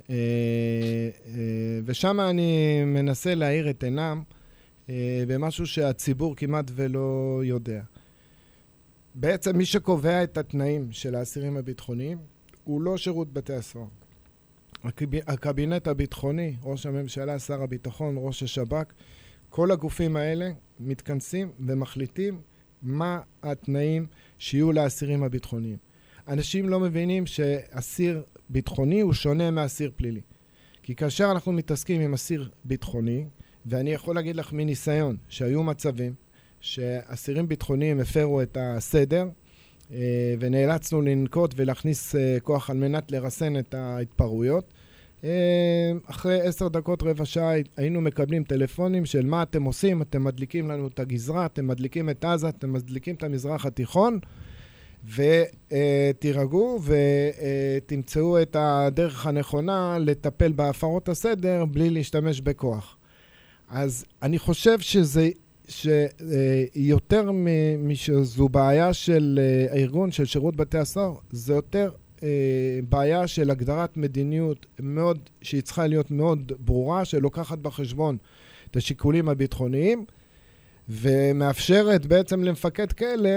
ושם אני מנסה להאיר את עינם במשהו שהציבור כמעט ולא יודע. בעצם מי שקובע את התנאים של האסירים הביטחוניים הוא לא שירות בתי הסוהר. הקבינט הביטחוני, ראש הממשלה, שר הביטחון, ראש השב"כ, כל הגופים האלה מתכנסים ומחליטים מה התנאים שיהיו לאסירים הביטחוניים. אנשים לא מבינים שאסיר ביטחוני הוא שונה מאסיר פלילי. כי כאשר אנחנו מתעסקים עם אסיר ביטחוני, ואני יכול להגיד לך מניסיון שהיו מצבים שאסירים ביטחוניים הפרו את הסדר, ונאלצנו לנקוט ולהכניס כוח על מנת לרסן את ההתפרעויות. אחרי 10 דקות, רבע שעה, היינו מקבלים טלפונים של מה אתם עושים, אתם מדליקים לנו את הגזרה, אתם מדליקים את עזה, אתם מדליקים את המזרח התיכון, ותירגעו ותמצאו את הדרך הנכונה לטפל בהפרות הסדר בלי להשתמש בכוח. אז אני חושב שיותר משזו בעיה של הארגון של שירות בתי הסוהר, זה יותר בעיה של הגדרת מדיניות מאוד, שהיא צריכה להיות מאוד ברורה, שלוקחת בחשבון את השיקולים הביטחוניים, ומאפשרת בעצם למפקד כלא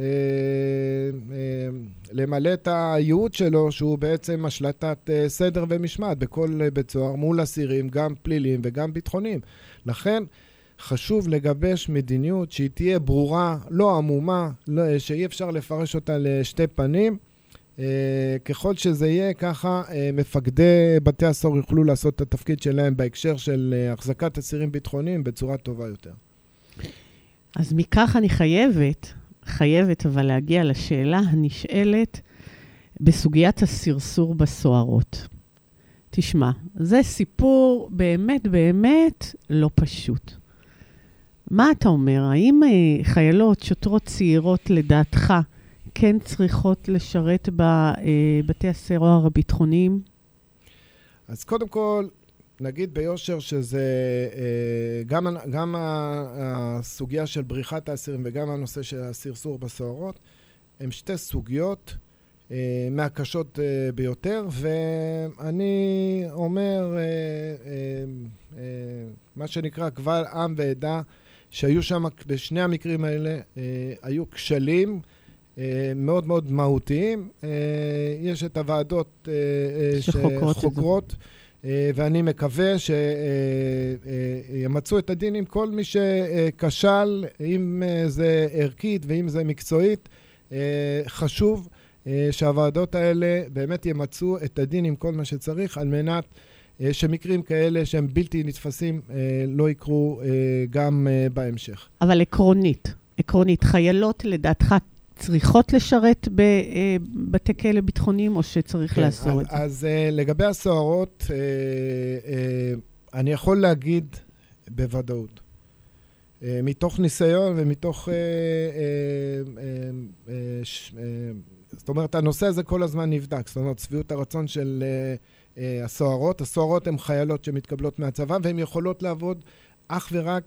למלא את הייעוד שלו, שהוא בעצם השלטת סדר ומשמעת בכל בית סוהר מול אסירים, גם פליליים וגם ביטחוניים. לכן חשוב לגבש מדיניות שהיא תהיה ברורה, לא עמומה, שאי אפשר לפרש אותה לשתי פנים. ככל שזה יהיה ככה, מפקדי בתי הסוהר יוכלו לעשות את התפקיד שלהם בהקשר של החזקת אסירים ביטחוניים בצורה טובה יותר. אז מכך אני חייבת אבל להגיע לשאלה הנשאלת בסוגיית הסרסור בסוהרות. תשמע, זה סיפור באמת לא פשוט. מה אתה אומר? האם חיילות, שוטרות צעירות לדעתך, כן צריכות לשרת בבתי הסוהר הביטחוניים? אז קודם כל, נגיד ביושר שזה גם הסוגיה של בריחת האסירים וגם הנושא של הסרסור בסוהרות, הם שתי סוגיות מהקשות ביותר, ואני אומר מה שנקרא קבל עם ועדה, שהיו שם בשני המקרים האלה, היו כשלים מאוד מאוד מהותיים. יש את הוועדות שחוקרות, ואני מקווה שימצאו את הדין עם כל מי שכשל, אם זה ערכית ואם זה מקצועית. חשוב שהוועדות האלה באמת ימצאו את הדין עם כל מה שצריך, על מנת שמקרים כאלה שהם בלתי נתפסים לא יקרו גם בהמשך. אבל עקרונית, חיילות לדעתך צריכות לשרת בבתי כלא ביטחוניים, או שצריך לאסור את זה? אז לגבי הסוהרות, אני יכול להגיד בוודאות, מתוך ניסיון ומתוך, זאת אומרת, הנושא הזה כל הזמן נבדק, זאת אומרת, שביעות הרצון של הסוהרות. הסוהרות הן חיילות שמתקבלות מהצבא, והן יכולות לעבוד אך ורק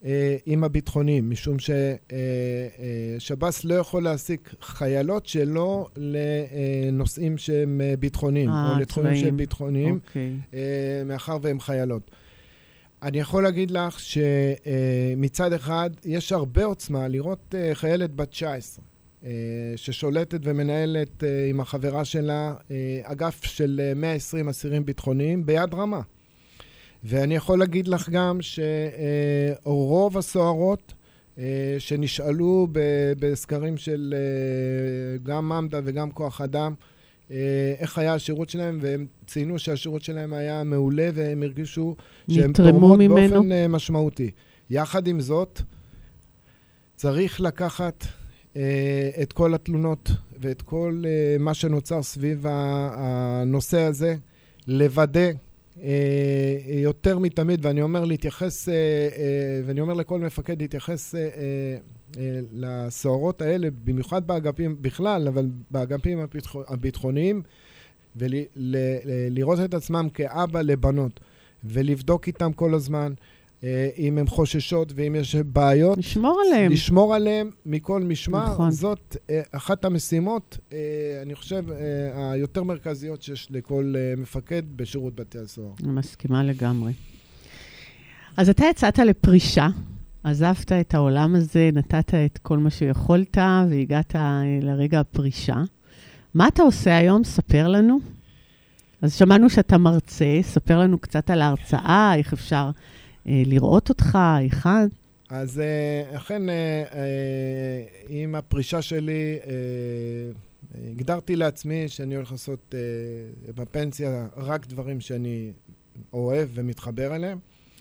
עם הביטחוניים, משום ששב"ס לא יכול להעסיק חיילות שלא לנושאים שהם ביטחוניים, או לתחומים שהם ביטחוניים, מאחר והם חיילות. אני יכול להגיד לך שמצד אחד יש הרבה עוצמה לראות חיילת בת 19, ששולטת ומנהלת עם החברה שלה אגף של 120 אסירים ביטחוניים ביד רמה. ואני יכול להגיד לך גם שרוב הסוהרות שנשאלו בסקרים של גם ממדה וגם כוח אדם, איך היה השירות שלהם, והם ציינו שהשירות שלהם היה מעולה, והם הרגישו שהם תורמות באופן משמעותי. יחד עם זאת, צריך לקחת את כל התלונות ואת כל מה שנוצר סביב הנושא הזה, לוודא יותר מתמיד, ואני אומר להתייחס, ואני אומר לכל מפקד להתייחס לסוהרות האלה, במיוחד באגפים בכלל, אבל באגפים הביטחוניים, ולראות את עצמם כאבא לבנות, ולבדוק איתם כל הזמן, אם הם חוששות ואם יש בעיות. לשמור עליהם מכל משמר. נכון. זאת אחת המשימות, אני חושב, היותר מרכזיות שיש לכל מפקד בשירות בתי הסוהר. אני מסכימה לגמרי. אז אתה יצאת לפרישה, עזבת את העולם הזה, נתת את כל מה שיכולת והגעת לרגע הפרישה. מה אתה עושה היום? ספר לנו. אז שמענו שאתה מרצה, ספר לנו קצת על ההרצאה, איך אפשר לראות אותך, אחד. אז אכן, עם הפרישה שלי, הגדרתי לעצמי שאני הולך לעשות בפנסיה רק דברים שאני אוהב ומתחבר אליהם,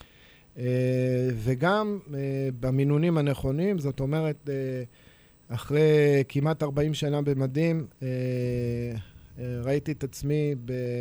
וגם במינונים הנכונים, זאת אומרת, אחרי כמעט 40 שנה במדים, ראיתי את עצמי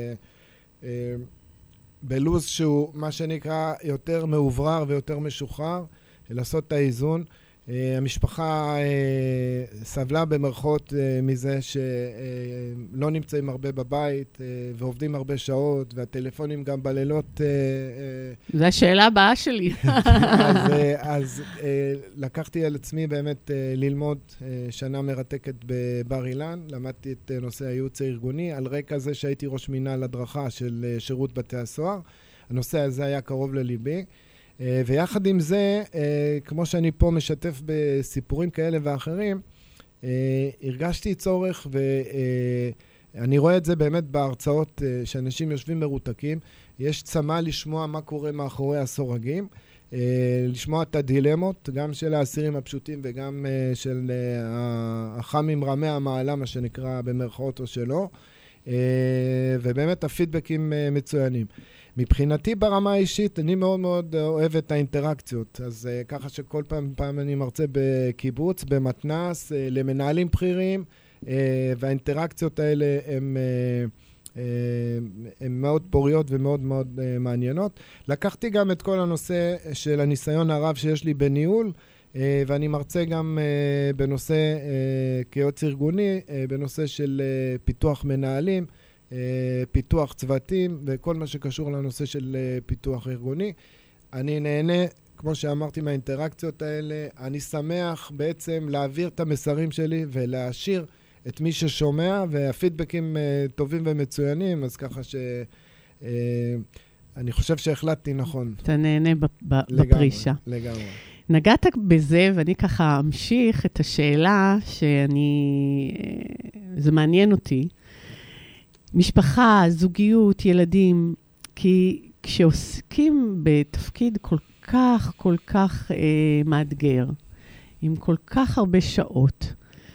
בלוז שהוא מה שנקרא יותר מעוברר ויותר משוחרר, לעשות את האיזון. המשפחה סבלה במרכאות מזה שלא נמצאים הרבה בבית ועובדים הרבה שעות, והטלפונים גם בלילות. זו השאלה הבאה שלי. אז לקחתי על עצמי באמת ללמוד שנה מרתקת בבר אילן, למדתי את נושא הייעוץ הארגוני, על רקע זה שהייתי ראש מינהל הדרכה של שירות בתי הסוהר. הנושא הזה היה קרוב לליבי. ויחד עם זה, כמו שאני פה משתף בסיפורים כאלה ואחרים, הרגשתי צורך, ואני רואה את זה באמת בהרצאות שאנשים יושבים מרותקים, יש צמא לשמוע מה קורה מאחורי הסורגים, לשמוע את הדילמות, גם של האסירים הפשוטים וגם של החמים רמי המעלה, מה שנקרא במרכאות או שלא, ובאמת הפידבקים מצוינים. מבחינתי ברמה האישית, אני מאוד מאוד אוהב את האינטראקציות, אז ככה שכל פעם אני מרצה בקיבוץ, במתנ"ס, למנהלים בכירים, והאינטראקציות האלה הן מאוד פוריות ומאוד מאוד מעניינות. לקחתי גם את כל הנושא של הניסיון הרב שיש לי בניהול, ואני מרצה גם בנושא כיועץ ארגוני, בנושא של פיתוח מנהלים, פיתוח צוותים וכל מה שקשור לנושא של פיתוח ארגוני. אני נהנה, כמו שאמרתי, מהאינטראקציות האלה. אני שמח בעצם להעביר את המסרים שלי ולהשאיר את מי ששומע, והפידבקים טובים ומצוינים, אז ככה אני חושב שהחלטתי נכון. אתה נהנה בפרישה. לגמרי. נגעת בזה, ואני ככה אמשיך את השאלה זה מעניין אותי. משפחה, זוגיות, ילדים, כי כשעוסקים בתפקיד כל כך מאתגר, עם כל כך הרבה שעות,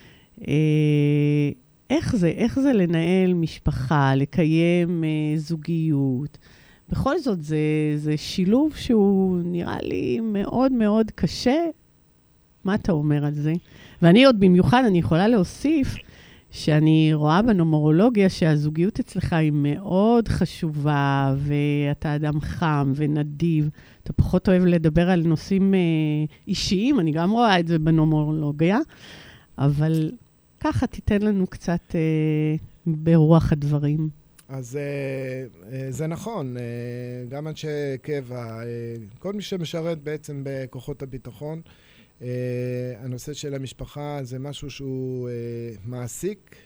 איך זה לנהל משפחה, לקיים זוגיות? בכל זאת, זה שילוב שהוא נראה לי מאוד מאוד קשה. מה אתה אומר על זה? ואני עוד במיוחד, אני יכולה להוסיף, שאני רואה בנומרולוגיה שהזוגיות אצלך היא מאוד חשובה, ואתה אדם חם ונדיב. אתה פחות אוהב לדבר על נושאים אישיים, אני גם רואה את זה בנומרולוגיה, אבל ככה תיתן לנו קצת ברוח הדברים. אז זה נכון, גם אנשי קבע, כל מי שמשרת בעצם בכוחות הביטחון, הנושא של המשפחה זה משהו שהוא מעסיק,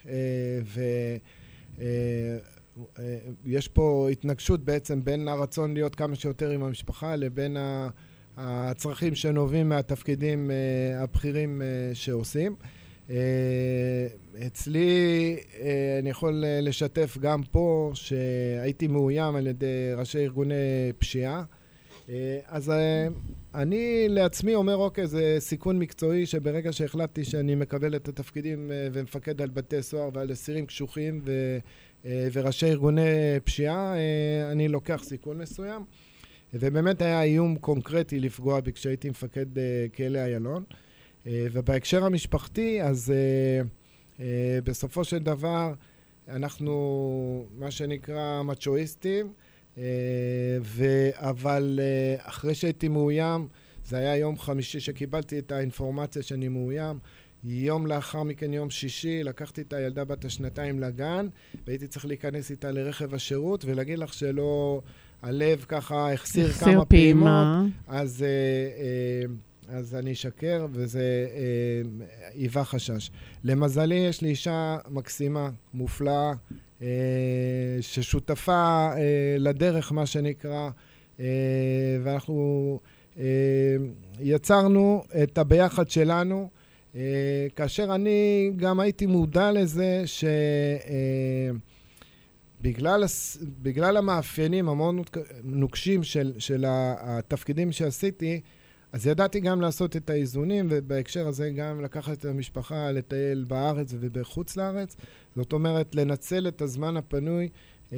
ויש פה התנגשות בעצם בין הרצון להיות כמה שיותר עם המשפחה לבין הצרכים שנובעים מהתפקידים הבכירים שעושים. אצלי אני יכול לשתף גם פה שהייתי מאוים על ידי ראשי ארגוני פשיעה, אז אני לעצמי אומר אוקיי, זה סיכון מקצועי שברגע שהחלטתי שאני מקבל את התפקידים ומפקד על בתי סוהר ועל אסירים קשוחים וראשי ארגוני פשיעה, אני לוקח סיכון מסוים, ובאמת היה איום קונקרטי לפגוע בי כשהייתי מפקד כלא איילון. ובהקשר המשפחתי, אז בסופו של דבר אנחנו מה שנקרא מצ'ואיסטים, אבל אחרי שהייתי מאוים, זה היה יום חמישי שקיבלתי את האינפורמציה שאני מאוים, יום לאחר מכן, יום שישי, לקחתי את הילדה בת השנתיים לגן, והייתי צריך להיכנס איתה לרכב השירות, ולהגיד לך שלא הלב ככה החסיר כמה פעימות, אז אני אשקר, וזה היווה חשש. למזלי, יש לי אישה מקסימה, מופלאה, ששותפה לדרך, מה שנקרא, ואנחנו יצרנו את הביחד שלנו, כאשר אני גם הייתי מודע לזה שבגלל המאפיינים המאוד נוקשים של התפקידים שעשיתי, אז ידעתי גם לעשות את האיזונים, ובהקשר הזה גם לקחת את המשפחה לטייל בארץ ובחוץ לארץ. זאת אומרת, לנצל את הזמן הפנוי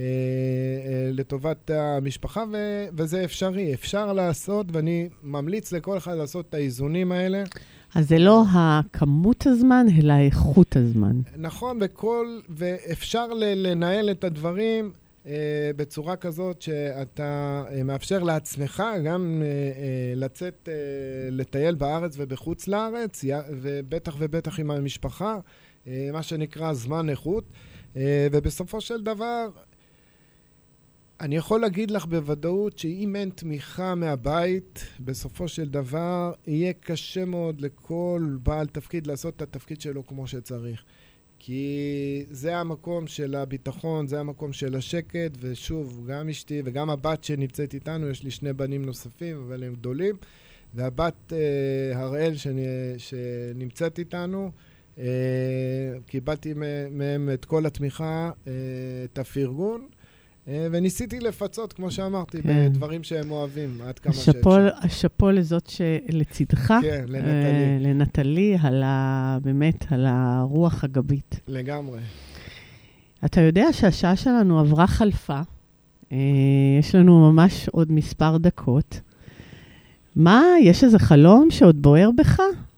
לטובת המשפחה, וזה אפשרי, אפשר לעשות, ואני ממליץ לכל אחד לעשות את האיזונים האלה. אז זה לא הכמות הזמן, אלא איכות הזמן. נכון, ואפשר לנהל את הדברים בצורה כזאת שאתה מאפשר לעצמך גם לצאת לטייל בארץ ובחוץ לארץ, ובטח ובטח עם המשפחה, מה שנקרא זמן איכות, ובסופו של דבר אני יכול להגיד לך בוודאות שאם אין תמיכה מהבית, בסופו של דבר יהיה קשה מאוד לכל בעל תפקיד לעשות את התפקיד שלו כמו שצריך. כי זה המקום של הביטחון, זה המקום של השקט, ושוב, גם אשתי וגם הבת שנמצאת איתנו, יש לי 2 בנים נוספים, אבל הם גדולים, והבת הראל שנמצאת איתנו, קיבלתי מהם את כל התמיכה, את הפרגון, וניסיתי לפצות, כמו שאמרתי, בדברים שהם אוהבים, עד כמה שאפשר. השפו לזאת שלצידך, כן, לנטלי. לנטלי, באמת על הרוח הגבית. לגמרי. אתה יודע שהשעה שלנו עברה חלפה, יש לנו ממש עוד מספר דקות. מה, יש איזה חלום שעוד בוער בך?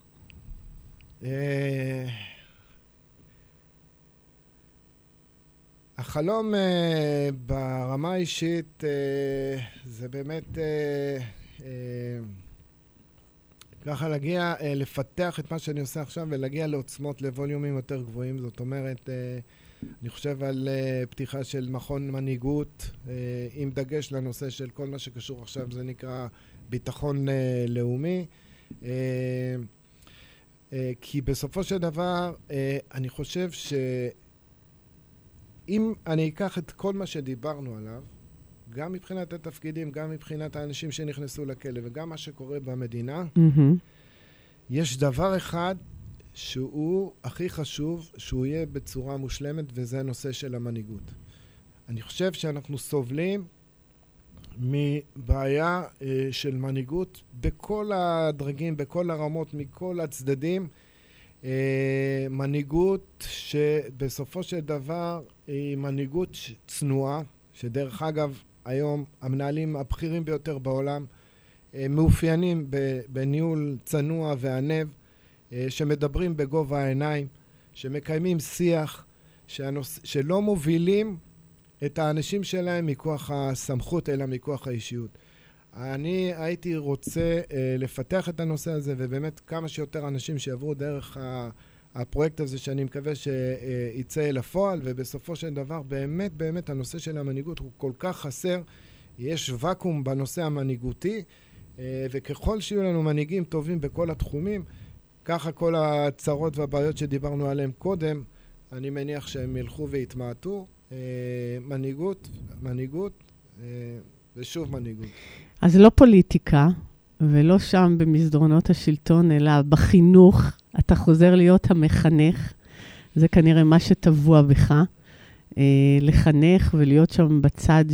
החלום ברמה האישית זה באמת ככה להגיע, לפתח את מה שאני עושה עכשיו ולהגיע לעוצמות לווליומים יותר גבוהים. זאת אומרת, אני חושב על פתיחה של מכון מנהיגות עם דגש לנושא של כל מה שקשור עכשיו, זה נקרא ביטחון לאומי. כי בסופו של דבר אני חושב אם אני אקח את כל מה שדיברנו עליו, גם מבחינת התפקידים, גם מבחינת האנשים שנכנסו לכלא, וגם מה שקורה במדינה, יש דבר אחד שהוא הכי חשוב, שהוא יהיה בצורה מושלמת, וזה הנושא של המנהיגות. אני חושב שאנחנו סובלים מבעיה של מנהיגות בכל הדרגים, בכל הרמות, מכל הצדדים, מנהיגות שבסופו של דבר היא מנהיגות צנועה, שדרך אגב היום המנהלים הבכירים ביותר בעולם מאופיינים בניהול צנוע וענב, שמדברים בגובה העיניים, שמקיימים שיח, שלא מובילים את האנשים שלהם מכוח הסמכות אלא מכוח האישיות. אני הייתי רוצה לפתח את הנושא הזה, ובאמת כמה שיותר אנשים שיעברו דרך הפרויקט הזה שאני מקווה שיצא אל הפועל, ובסופו של דבר באמת הנושא של המנהיגות הוא כל כך חסר, יש וקום בנושא המנהיגותי, וככל שיהיו לנו מנהיגים טובים בכל התחומים, ככה כל הצרות והבעיות שדיברנו עליהם קודם, אני מניח שהם ילכו ויתמעטו. מנהיגות ושוב מנהיגות. אז לא פוליטיקה, ולא שם במסדרונות השלטון, אלא בחינוך, אתה חוזר להיות המחנך, זה כנראה מה שטבוע בך, לחנך ולהיות שם בצד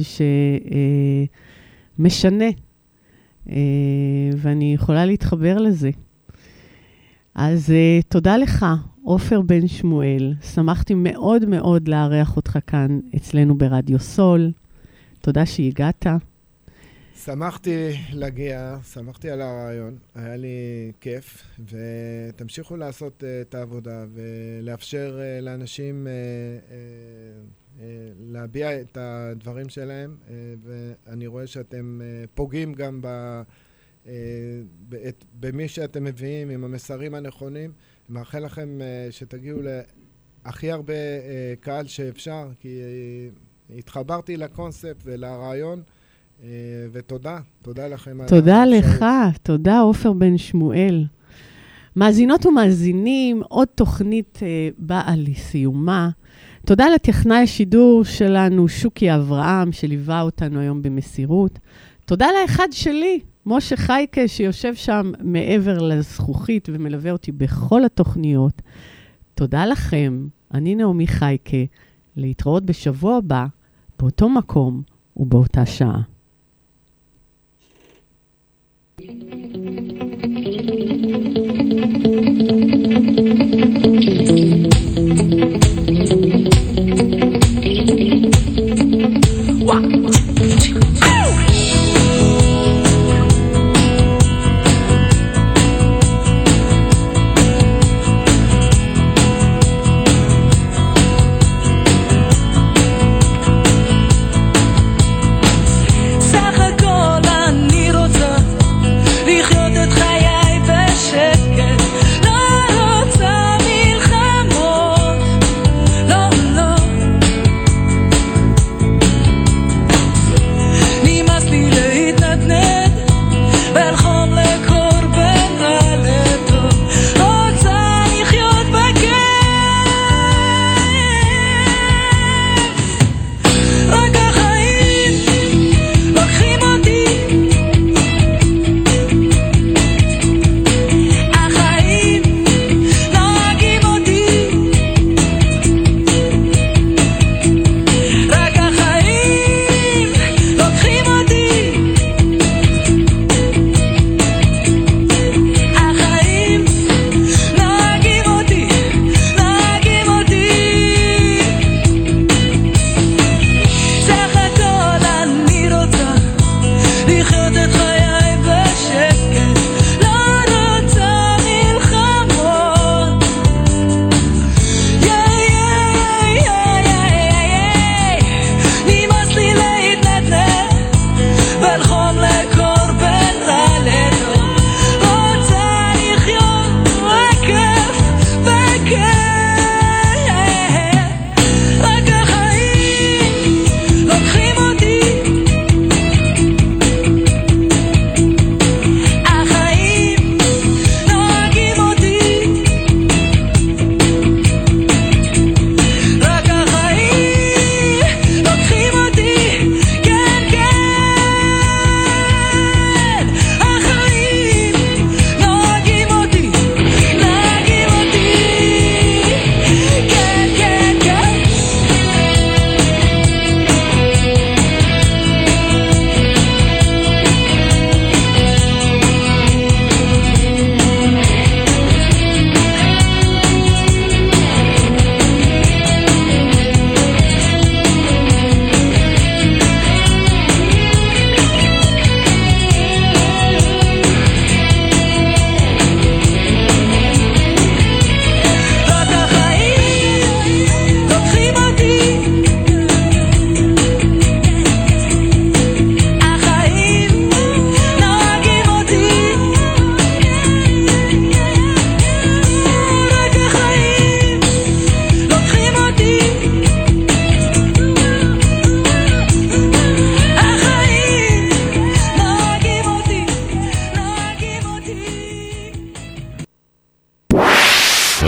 שמשנה, ואני יכולה להתחבר לזה. אז תודה לך, עופר בן שמואל. שמחתי מאוד מאוד לארח אותך כאן אצלנו ברדיו סול. תודה שהגעת. שמחתי להגיע, שמחתי על הרעיון, היה לי כיף, ותמשיכו לעשות את העבודה ולאפשר לאנשים להביע את הדברים שלהם, ואני רואה שאתם פוגעים גם במי שאתם מביאים עם המסרים הנכונים. מאחל לכם שתגיעו להכי הרבה קהל שאפשר, כי התחברתי לקונספט ולרעיון, ותודה, תודה לכם. תודה לך, תודה עופר בן שמואל. מאזינות ומאזינים, עוד תוכנית באה לסיומה. תודה לטכנאי השידור שלנו, שוקי אברהם, שליווה אותנו היום במסירות. תודה לאחד שלי, משה חייקה, שיושב שם מעבר לזכוכית ומלווה אותי בכל התוכניות. תודה לכם, אני נעמי חייקה, להתראות בשבוע הבא, באותו מקום ובאותה שעה.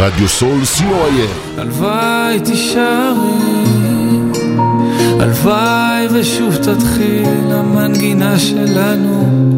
רדיו סול co.il. הלוואי תישארי, הלוואי ושוב תתחיל המנגינה שלנו,